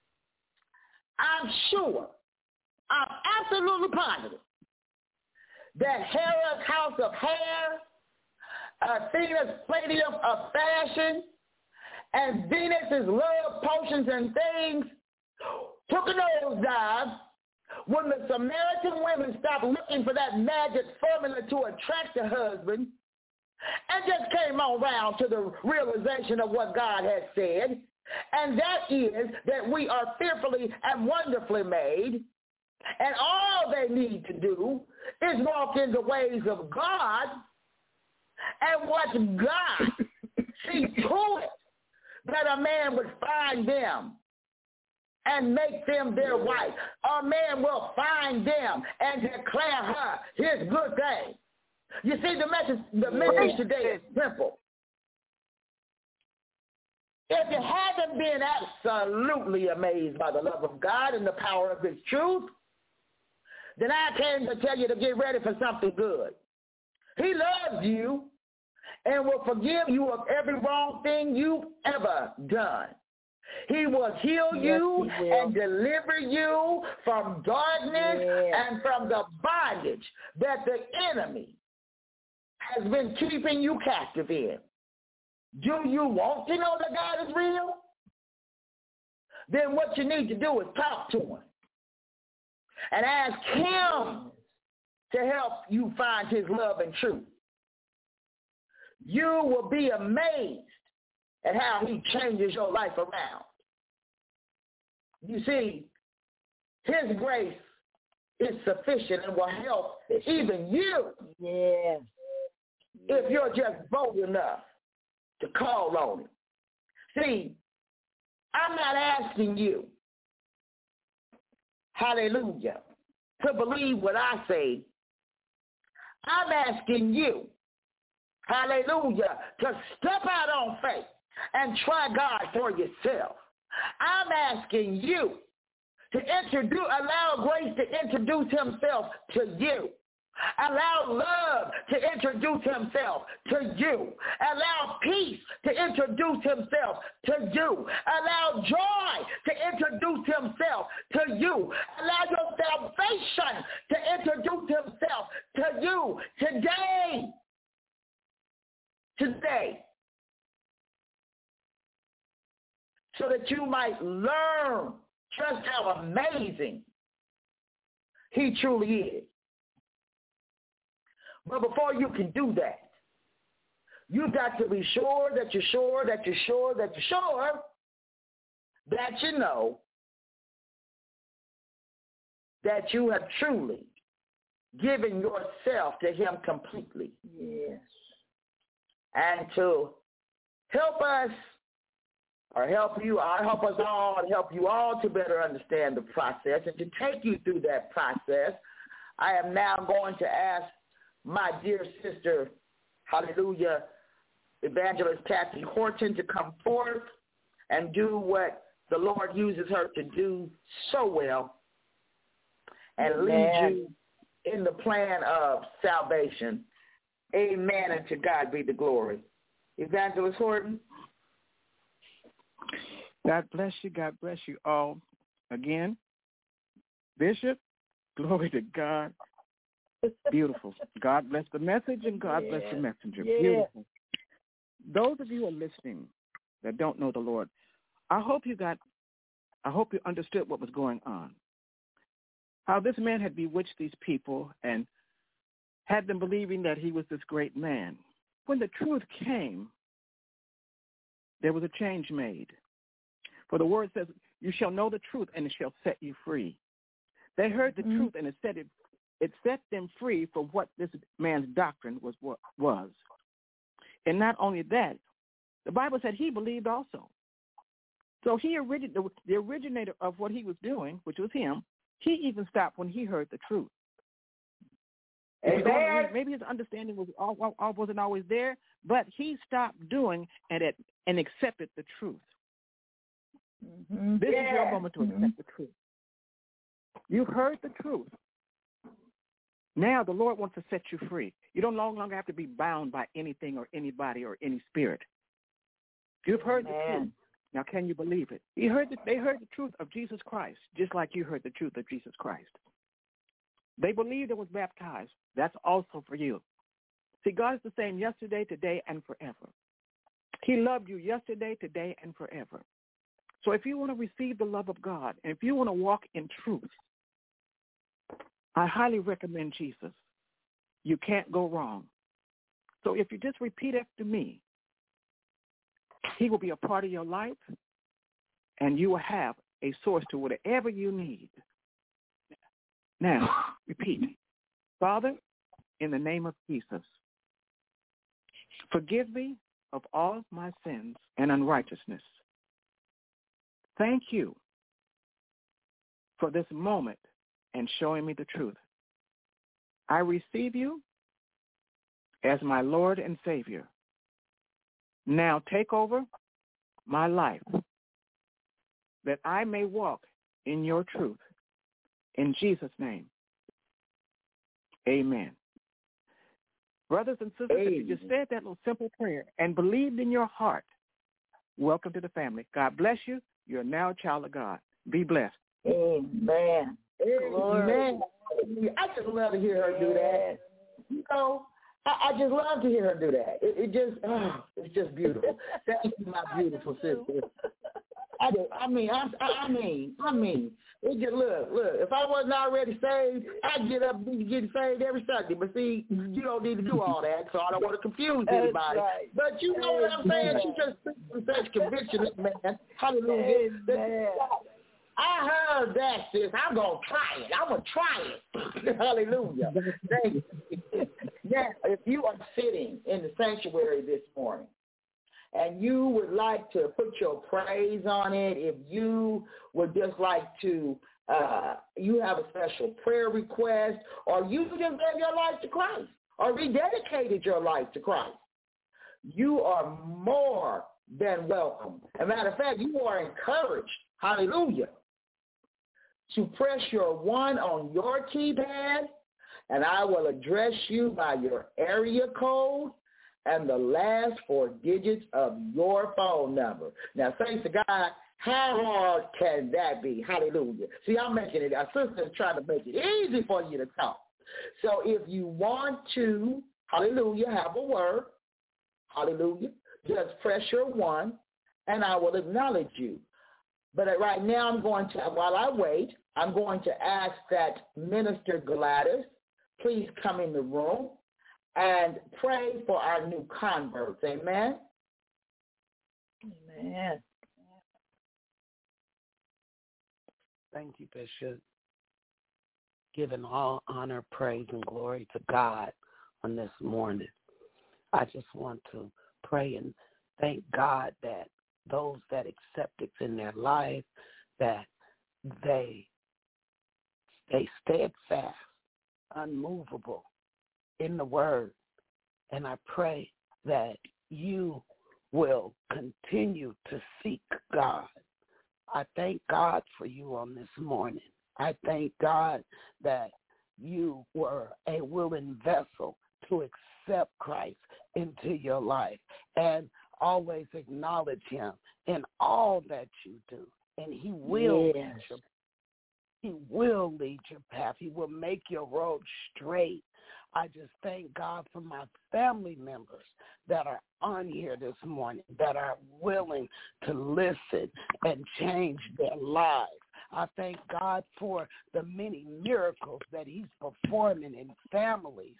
I'm sure, I'm absolutely positive that Herod's house of hair, Athena's palladium of fashion, and Venus's love potions and things took a nosedive when the Samaritan women stopped looking for that magic formula to attract a husband and just came on round to the realization of what God has said, and that is that we are fearfully and wonderfully made, and all they need to do is walk in the ways of God and watch God see to it that a man would find them and make them their wife. A man will find them and declare her his good thing. You see, the message, the message today is simple. If you haven't been absolutely amazed by the love of God and the power of his truth, then I came to tell you to get ready for something good. He loves you and will forgive you of every wrong thing you've ever done. He will heal you yes, he will. and deliver you from darkness yes. and from the bondage that the enemy has been keeping you captive in. Do you want to know that God is real? Then what you need to do is talk to him and ask him to help you find his love and truth. You will be amazed at how he changes your life around. You see, his grace is sufficient and will help even you yes. if you're just bold enough to call on him. See, I'm not asking you, hallelujah, to believe what I say. I'm asking you, hallelujah, to step out on faith and try God for yourself. I'm asking you to introduce, allow grace to introduce himself to you. Allow love to introduce himself to you. Allow peace to introduce himself to you. Allow joy to introduce himself to you. Allow your salvation to introduce himself to you today. Today. So that you might learn just how amazing he truly is. But before you can do that, you've got to be sure that you're sure that you're sure that you're sure that you know that you have truly given yourself to him completely. Yes. And to help us, or help you, or help us all, and help you all to better understand the process and to take you through that process, I am now going to ask my dear sister, hallelujah, Evangelist Kathy Horton, to come forth and do what the Lord uses her to do so well and Amen. lead you in the plan of salvation. Amen, and to God be the glory. Evangelist Horton. God bless you. God bless you all. Again, Bishop, glory to God. Beautiful. God bless the message and God yes. bless the messenger. Yes. Beautiful. Those of you who are listening that don't know the Lord, I hope you got, I hope you understood what was going on. How this man had bewitched these people and had them believing that he was this great man. When the truth came, there was a change made. For the word says, you shall know the truth and it shall set you free. They heard the mm-hmm. truth and it set it, it set them free for what this man's doctrine was. was. And not only that, the Bible said he believed also. So he originated, the originator of what he was doing, which was him, he even stopped when he heard the truth. Maybe his understanding was all, all wasn't always there, but he stopped doing and it, and accepted the truth. Mm-hmm. This yeah. is your moment to accept mm-hmm. the truth. You heard the truth. Now the Lord wants to set you free. You don't no longer have to be bound by anything or anybody or any spirit. You've heard Man. the truth. Now can you believe it? He heard the, they heard the truth of Jesus Christ, just like you heard the truth of Jesus Christ. They believed and was baptized. That's also for you. See, God is the same yesterday, today, and forever. He loved you yesterday, today, and forever. So if you want to receive the love of God, and if you want to walk in truth, I highly recommend Jesus. You can't go wrong. So if you just repeat after me, he will be a part of your life, and you will have a source to whatever you need. Now, repeat. Father, in the name of Jesus, forgive me of all my sins and unrighteousness. Thank you for this moment and showing me the truth. I receive you as my Lord and Savior. Now take over my life that I may walk in your truth. In Jesus' name, amen. Brothers and sisters, amen. If you just said that little simple prayer and believed in your heart, welcome to the family. God bless you. You're now a child of God. Be blessed. Amen. Amen. I just love to hear her do that. You know, I, I just love to hear her do that. It, it just, oh, it's just beautiful. Thank you, my beautiful sister. I, do, I mean, I, I mean, I mean, it just, look, look, if I wasn't already saved, I'd get up and get saved every Sunday. But see, you don't need to do all that, so I don't want to confuse anybody. Right. But you know what I'm saying? She just with such conviction, man. Hallelujah. Amen. I heard that, sis. I'm going to try it. I'm going to try it. Hallelujah. Thank you. Now, if you are sitting in the sanctuary this morning, and you would like to put your praise on it, if you would just like to, uh, you have a special prayer request, or you just gave your life to Christ, or rededicated your life to Christ, you are more than welcome. As a matter of fact, you are encouraged, hallelujah, to press your one on your keypad, and I will address you by your area code and the last four digits of your phone number. Now, thanks to God, how hard can that be? Hallelujah. See, I'm making it, our sister's trying to make it easy for you to talk. So if you want to, hallelujah, have a word, hallelujah, just press your one, and I will acknowledge you. But right now I'm going to, while I wait, I'm going to ask that Minister Gladys please come in the room and pray for our new converts. Amen? Amen. Thank you, Bishop. Giving all honor, praise, and glory to God on this morning. I just want to pray and thank God that those that accept it in their life, that they stay steadfast, unmovable in the word. And I pray that you will continue to seek God. I thank God for you on this morning. I thank God that you were a willing vessel to accept Christ into your life. And always acknowledge him in all that you do, and he will Yes. lead your He will lead your path. He will make your road straight. I just thank God for my family members that are on here this morning, that are willing to listen and change their lives. I thank God for the many miracles that he's performing in families,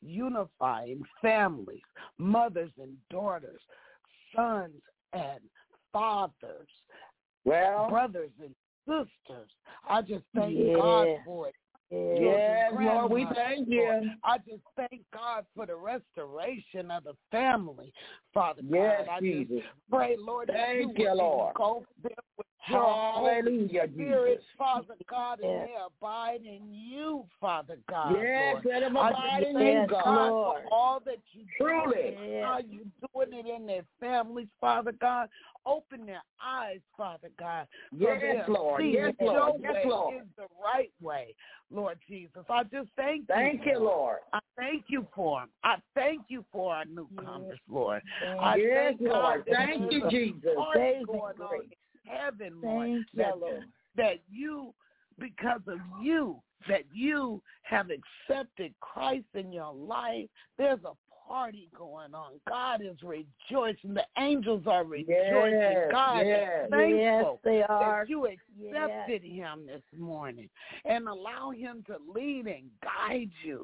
unifying families, mothers and daughters, sons and fathers, well, brothers and sisters. I just thank yes. God for it. Yes, Lord, we thank you. I just thank God for the restoration of the family, Father yes, God. I Jesus. just pray, Lord, that thank you, you, Lord. Go them with your Hallelujah, Spirit, Jesus. Father God, and yes. they abide in you, Father God. Yes, Lord. let them I abide in just you, thank God. God Lord. for all that you Truly. do, how you doing it in their families, Father God. Open their eyes, Father God. Yes, Lord. Yes, Lord. Yes, Lord. Is the right way, Lord Jesus. I just thank you. Thank you, Lord. I thank you for them. I thank you for our newcomers, yes. Lord. Thank I yes, thank Lord. God Thank you, Jesus. Party going on in heaven, Lord. Thank you, that, Lord. that you, because of you, that you have accepted Christ in your life. There's a party going on. God is rejoicing. The angels are rejoicing. Yes, God yes. is thankful Yes, they are. that you accepted yes. him this morning and allow him to lead and guide you.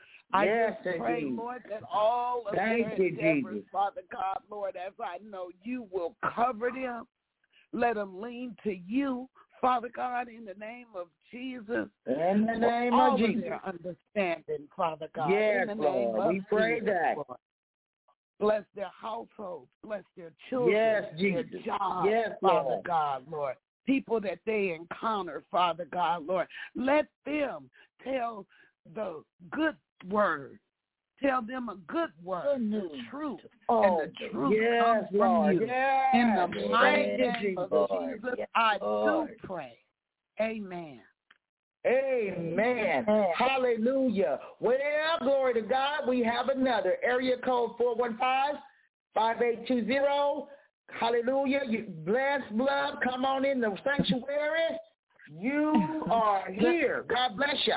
I yes, just pray, indeed. Lord, that all of Thank their you, endeavors, Jesus. Father God, Lord, as I know you will cover them. Let them lean to you, Father God, in the name of Jesus. In the name all of Jesus. Of their understanding, Father God. Yes, in the Lord. name of We pray Jesus, that. Lord. Bless their households. Bless their children. Yes, their Jesus. jobs, Yes, Father Lord. God, Lord. People that they encounter, Father God, Lord. Let them tell the good word. Tell them a good word, Good the truth, oh, and the truth yes, comes from Lord. you. Yes. In the mighty yes, name of Lord. Jesus, yes, I Lord. do pray. Amen. Amen. Amen. Hallelujah. Well, glory to God. We have another. Area code four one five, five eight two zero. Hallelujah. You blessed blood. Come on in the sanctuary. You are here. God bless you.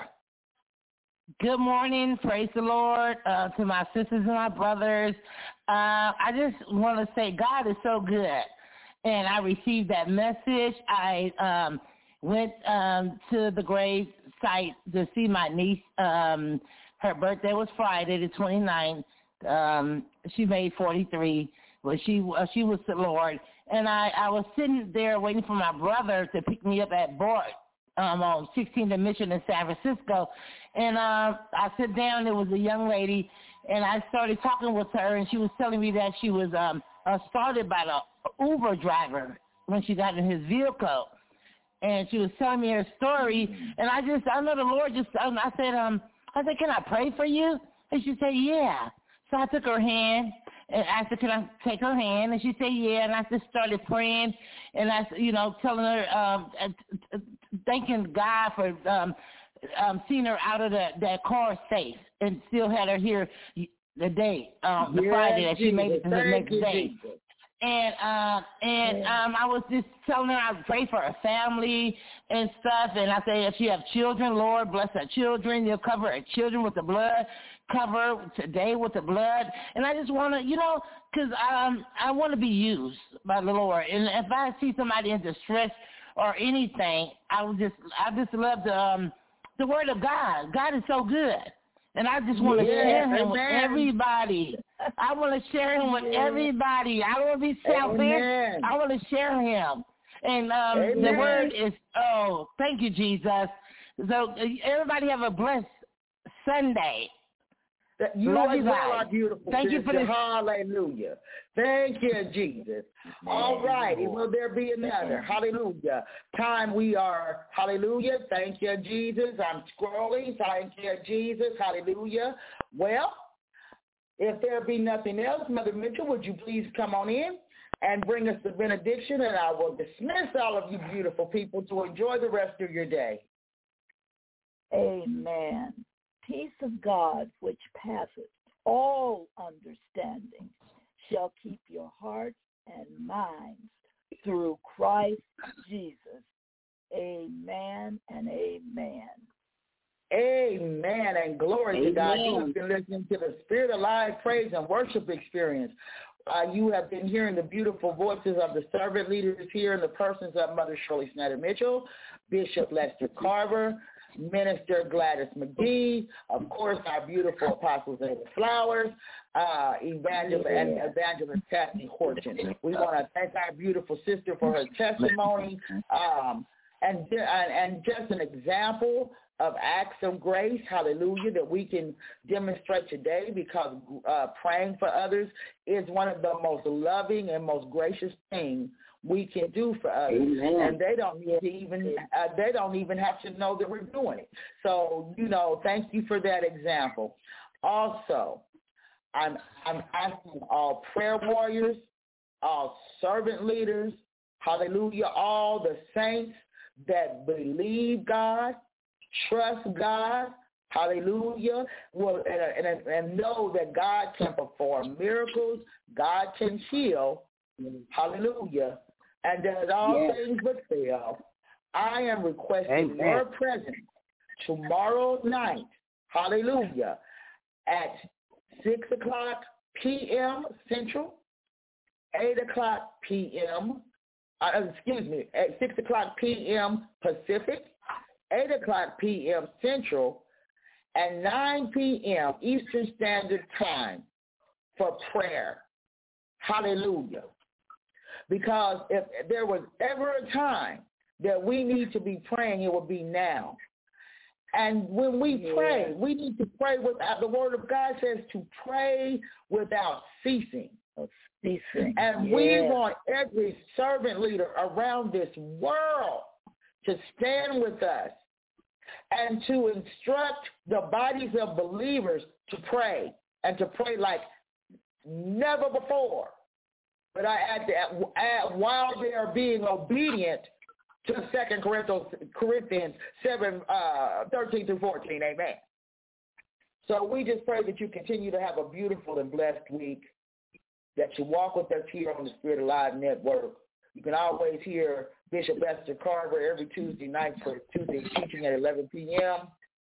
Good morning. Praise the Lord uh, to my sisters and my brothers. Uh, I just want to say God is so good. And I received that message. I um, went um, to the grave site to see my niece. Um, her birthday was Friday the twenty-ninth. Um, she made forty-three. Well, she, uh, she was the Lord. And I, I was sitting there waiting for my brother to pick me up at Bort. Um, on sixteenth and Mission in San Francisco. And uh, I sit down, there was a young lady, and I started talking with her, and she was telling me that she was um, assaulted by the Uber driver when she got in his vehicle. And she was telling me her story, and I just, I know the Lord just, I said, um, I said, can I pray for you? And she said, yeah. So I took her hand, and I said, can I take her hand? And she said, yeah. And I just started praying, and I, you know, telling her, um, thanking God for um, um, seeing her out of the, that car safe, and still had her here the day, um, the yes, Friday that Jesus. she made it to the Thank next you, day. Jesus. And uh, and yeah. um, I was just telling her I would pray for her family and stuff. And I say, if she have children, Lord, bless her children. You'll cover her children with the blood. Cover today with the blood. And I just want to, you know, because um, I want to be used by the Lord. And if I see somebody in distress or anything, I would just, I just love the um, the Word of God. God is so good. And I just want to yeah, share him amen. with everybody. I want to share him with yeah. everybody. I don't want to be selfish. Amen. I want to share him. And um, the word is, oh, thank you, Jesus. So everybody have a blessed Sunday. You Love as you well guys. are beautiful. Thank sister. you for this. Hallelujah. Thank you, Jesus. All righty. Will there be another? Hallelujah. Time we are, hallelujah. Thank you, Jesus. I'm scrolling. Thank you, Jesus. Hallelujah. Well, if there be nothing else, Mother Mitchell, would you please come on in and bring us the benediction, and I will dismiss all of you beautiful people to enjoy the rest of your day. Amen. Peace of God, which passeth all understanding, shall keep your hearts and minds through Christ Jesus. Amen and amen. Amen and glory amen. To God. You have been listening to the Spirit of Live Praise and Worship Experience. Uh, you have been hearing the beautiful voices of the servant leaders here in the persons of Mother Shirley Snyder Mitchell, Bishop Lester Carver, Minister Gladys McGee, of course, our beautiful Apostle Zeta Flowers, uh, Evangelist and Evangelist Kathy Horton. We want to thank our beautiful sister for her testimony, um, and and just an example of acts of grace, hallelujah, that we can demonstrate today, because uh, praying for others is one of the most loving and most gracious things we can do for others. Amen. And they don't need to even uh, they don't even have to know that we're doing it. So, you know, thank you for that example. Also, I'm I'm asking all prayer warriors, all servant leaders, hallelujah, all the saints that believe God, trust God, hallelujah, well, and, and, and know that God can perform miracles, God can heal, hallelujah, and does all yes. things but fail. I am requesting Amen. Your presence tomorrow night, hallelujah, at six o'clock p.m. Central, eight o'clock p.m., uh, excuse me, at six o'clock p.m. Pacific, eight o'clock p.m. Central, and nine p.m. Eastern Standard Time for prayer. Hallelujah. Because if there was ever a time that we need to be praying, it would be now. And when we yeah. pray, we need to pray without, the Word of God says to pray without ceasing. ceasing. And yeah. we want every servant leader around this world to stand with us and to instruct the bodies of believers to pray, and to pray like never before. But I add that add, while they are being obedient to Second Corinthians seven, uh, thirteen through fourteen. Amen. So we just pray that you continue to have a beautiful and blessed week, that you walk with us here on the Spirit Alive Network. You can always hear Bishop Lester Carver every Tuesday night for Tuesday teaching at eleven p.m.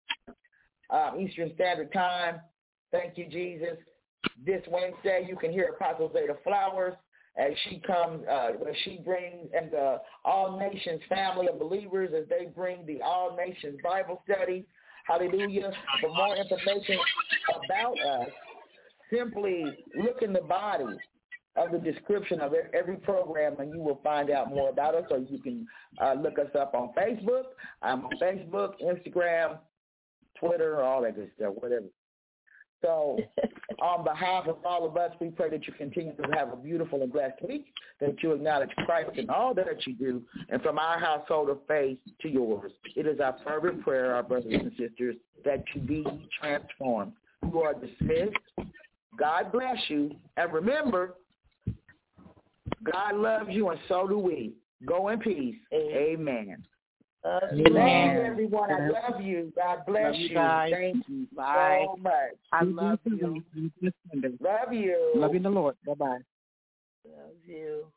Um, Eastern Standard Time. Thank you, Jesus. This Wednesday, you can hear Apostle Zeta Flowers as she comes, uh, as she brings, and the All Nations family of believers as they bring the All Nations Bible study. Hallelujah. For more information about us, simply look in the body of the description of every program, and you will find out more about us. Or you can uh, look us up on Facebook. I'm on Facebook, Instagram, Twitter, all that good stuff, whatever. So on behalf of all of us, we pray that you continue to have a beautiful and blessed week, that you acknowledge Christ in all that you do, and from our household of faith to yours. It is our fervent prayer, our brothers and sisters, that you be transformed. You are dismissed. God bless you. And remember, God loves you, and so do we. Go in peace. Amen. Uh, Amen. Everyone, I love you. God bless love you. you. Guys. Thank you Bye. so much. I love you. Love you. Love you in the Lord. Bye-bye. Love you.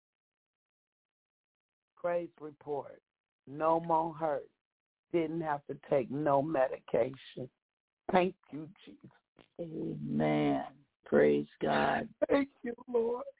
Praise report. No more hurt. Didn't have to take no medication. Thank you, Jesus. Amen. Praise God. Thank you, Lord.